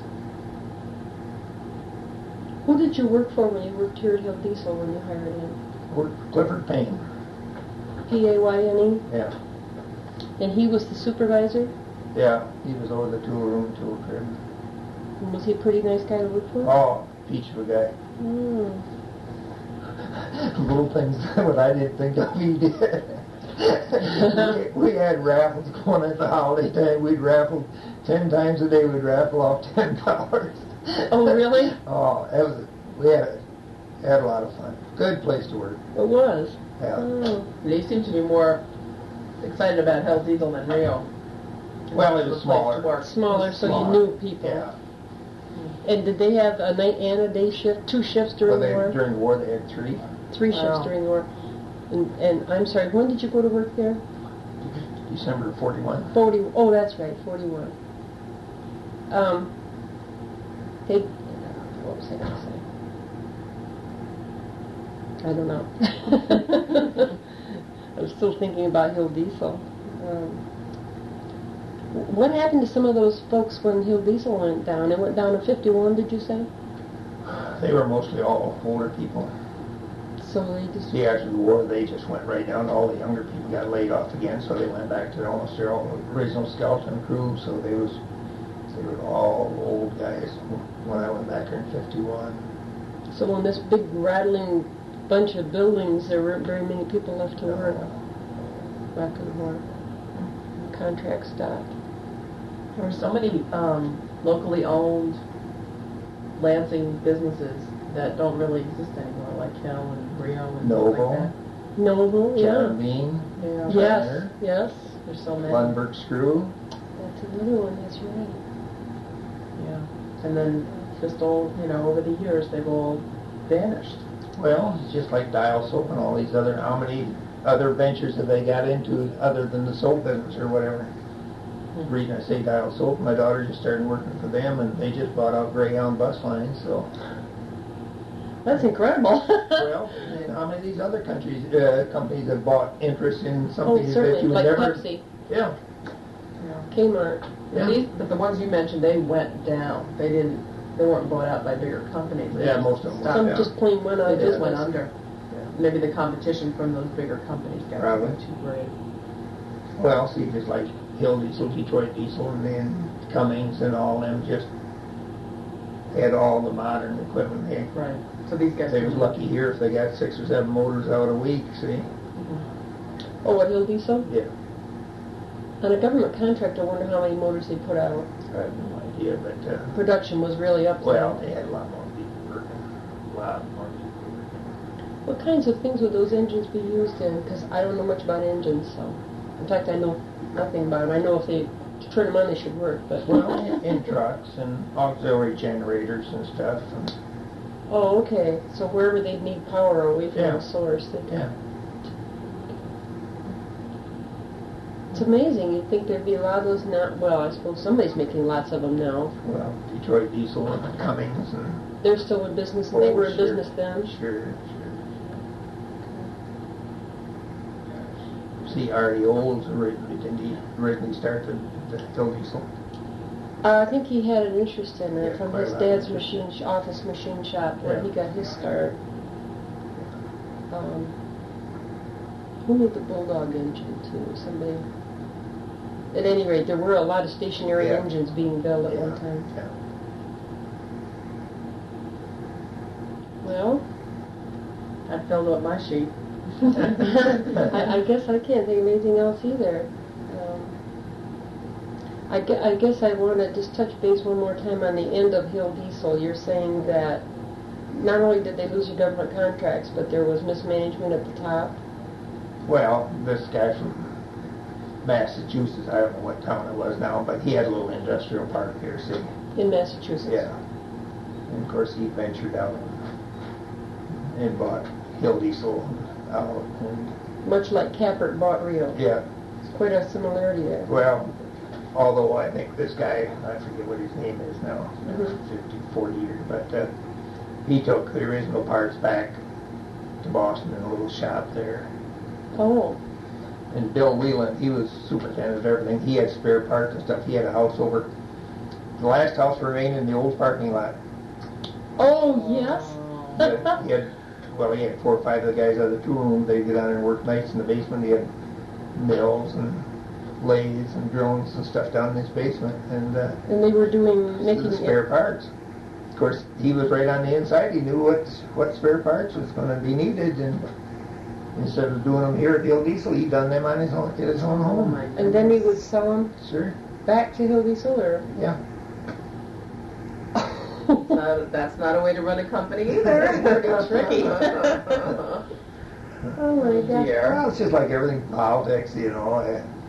Who did you work for when you worked here at Hill Diesel when you hired him? Worked for Clifford Payne. P-A-Y-N-E? Yeah. And he was the supervisor? Yeah, he was over the tool room, tool crib. And was he a pretty nice guy to work for? Oh, peach of a guy. Little things that I didn't think of he did. we had raffles going at the holiday time. We'd raffle 10 times a day. We'd raffle off $10. Oh, really? Oh, we had a lot of fun. Good place to work. It was. Yeah. Oh. They seem to be more excited about Hell Diesel than Rio. Well, it was smaller. Smaller, so Smaller. you knew people. Yeah. And did they have a night and a day shift? 2 shifts during the war? During the war, they had 3. 3 shifts Wow. during the war. And I'm sorry, when did you go to work there? December 41. 40. Oh, that's right, 41. What was I going to say? I don't know. I'm still thinking about Hill Diesel. What happened to some of those folks when Hill Diesel went down? It went down in 51, did you say? They were mostly all older people. So they just... See, after the war, they just went right down. All the younger people got laid off again, so they went back to almost their original skeleton crew. So they were all old guys when I went back there in 51. So in this big rattling bunch of buildings, there weren't very many people left to work back in the war. Contract stopped. There were so many locally owned Lansing businesses that don't really exist anymore, like Hill and Rio and Noble. stuff like that. Noble, yeah. John Bean. Yeah. Yes, yes. There's so many. Lundberg Screw. That's another one, that's right. Yeah. And then just all, over the years, they've all vanished. Well, it's just like Dial Soap and all these other, how many other ventures have they got into other than the soap business or whatever? The reason I say Dial Soap, my daughter just started working for them and they just bought out Greyhound bus lines, so. That's incredible. Well, and how many of these other companies have bought interest in Oh, something that certainly, you would like never... Pepsi, Yeah. Kmart. Yeah. But the ones you mentioned, they went down. They weren't bought out by bigger companies. They Yeah, just most of them stopped. Some Yeah. just plain went out They of just went business. under. Maybe the competition from those bigger companies got Probably. too great. Well, see, just like Hill Diesel, Detroit Diesel, and then Cummings and all them just had all the modern equipment. Right. So these guys. They was lucky here if they got 6 or 7 motors out a week, see? Oh, what, Hill Diesel? Yeah. On a government contract, I wonder how many motors they put out. I have no idea, but, Production was really up there. well, they had a lot more people working. A lot more people working. What kinds of things would those engines be used in? Because I don't know much about engines, so. In fact, I know nothing about them. I know if they turn them on, they should work, but. Well, in trucks and auxiliary generators and stuff. And, Oh, okay. So wherever they need power away from Yeah. the source, they can. yeah. It's amazing. You'd think there'd be a lot of those now. Well, I suppose somebody's making lots of them now. Well, Detroit Diesel and Cummings and... They're still in business, and they Oh, were in sure. business then. Sure. See, Artie Olds originally started the Hill Diesel. I think he had an interest in it Yeah, from quite his a lot. dad's office machine shop where Yeah. he got his start. Who made the Bulldog engine too? Somebody. At any rate, there were a lot of stationary Yeah. engines being built at Yeah, one time. yeah. Well, I filled up my sheet. I guess I can't think of anything else either. I guess I want to just touch base one more time on the end of Hill Diesel. You're saying that not only did they lose the government contracts, but there was mismanagement at the top. Well, this guy from Massachusetts, I don't know what town it was now, but he had a little industrial park here, see? In Massachusetts. Yeah. And of course he ventured out and bought Hill Diesel out. And, Much like Cappert bought Rio. yeah. It's quite a similarity there. Well, although I think this guy, I forget what his name is now, Mhm. 50, 40 years, but he took the original parts back to Boston in a little shop there. Oh, And Bill Whelan, he was superintendent of everything. He had spare parts and stuff. He had a house over, the last house remained in the old parking lot. oh yes. He had 4 or 5 of the guys out of the tool room. They'd get down there and work nights in the basement. He had mills and lathes and drones and stuff down in his basement. And And they were making the spare parts. Of course, he was right on the inside. He knew what spare parts was going to be needed. And instead of doing them here at Hill Diesel, he done them on his own, at his own Oh home. my And then he would goodness. sell them Sure. back to Hill Diesel, or Yeah. That's not a way to run a company either. It's pretty tricky. oh my gosh. Dear. Well, it's just like everything politics, you know.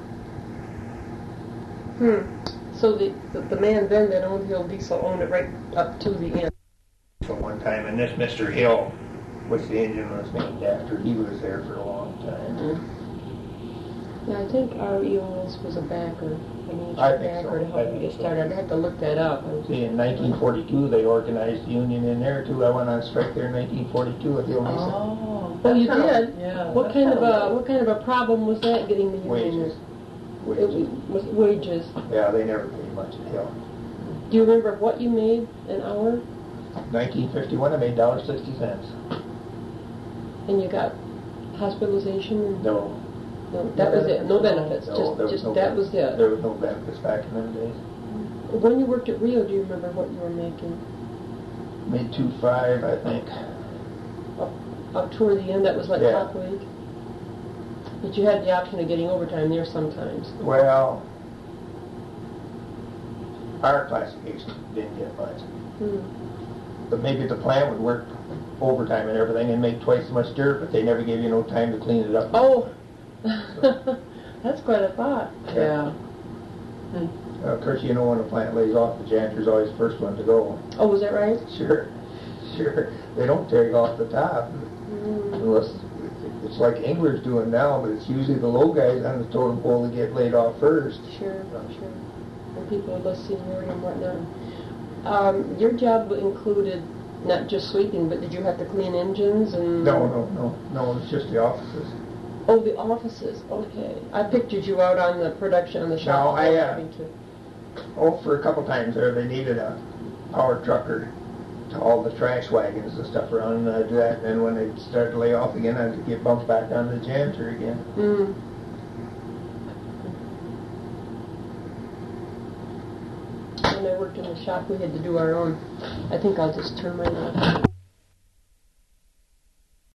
So the man then that owned Hill Diesel owned it right up to the end. For one time, and this Mr. Hill, which the engine was named after, he was there for a long time. Yeah, I think R.E. Olds was a backer, a major I think backer so. to help him get started. I'd have to look that up. See, in 1942, they organized the union in there too. I went on strike there in 1942 at Hill Diesel. Oh, Oh, you that's did? Yeah. What that's kind of kinda a what kind of a problem was that getting the union? Wages. It was wages. Yeah, they never paid much at Hill. Do you remember what you made an hour? 1951, I made $1.60. And you got hospitalization? And, No. no, that was it. No benefits. No, there was just no that benefits. was it. There was no benefits back in them days. When you worked at Rio, do you remember what you were making? Made 2.5, I think. Up toward the end, that was like Yeah. top week. But you had the option of getting overtime there sometimes. Well, our classification didn't get much. But maybe the plant would work overtime and everything and make twice as much dirt, but they never gave you no time to clean it up. Oh, that's quite a thought. Yeah. Of course, you know when a plant lays off, the janitor's always the first one to go. Oh, was that right? Sure. They don't take off the top unless it's like anglers doing now, but it's usually the low guys on the totem pole that get laid off first. Sure. And people with less seniority and whatnot. Your job included not just sweeping, but did you have to clean engines and? No, it's just the offices. Oh, the offices. Okay. I pictured you out on the production on the shop. For a couple times there, they needed a power trucker to haul the trash wagons and stuff around, and I'd do that. And then when they started to lay off again, I had to get bumped back on the janitor again. When I worked in the shop, we had to do our own. I think I'll just turn mine off.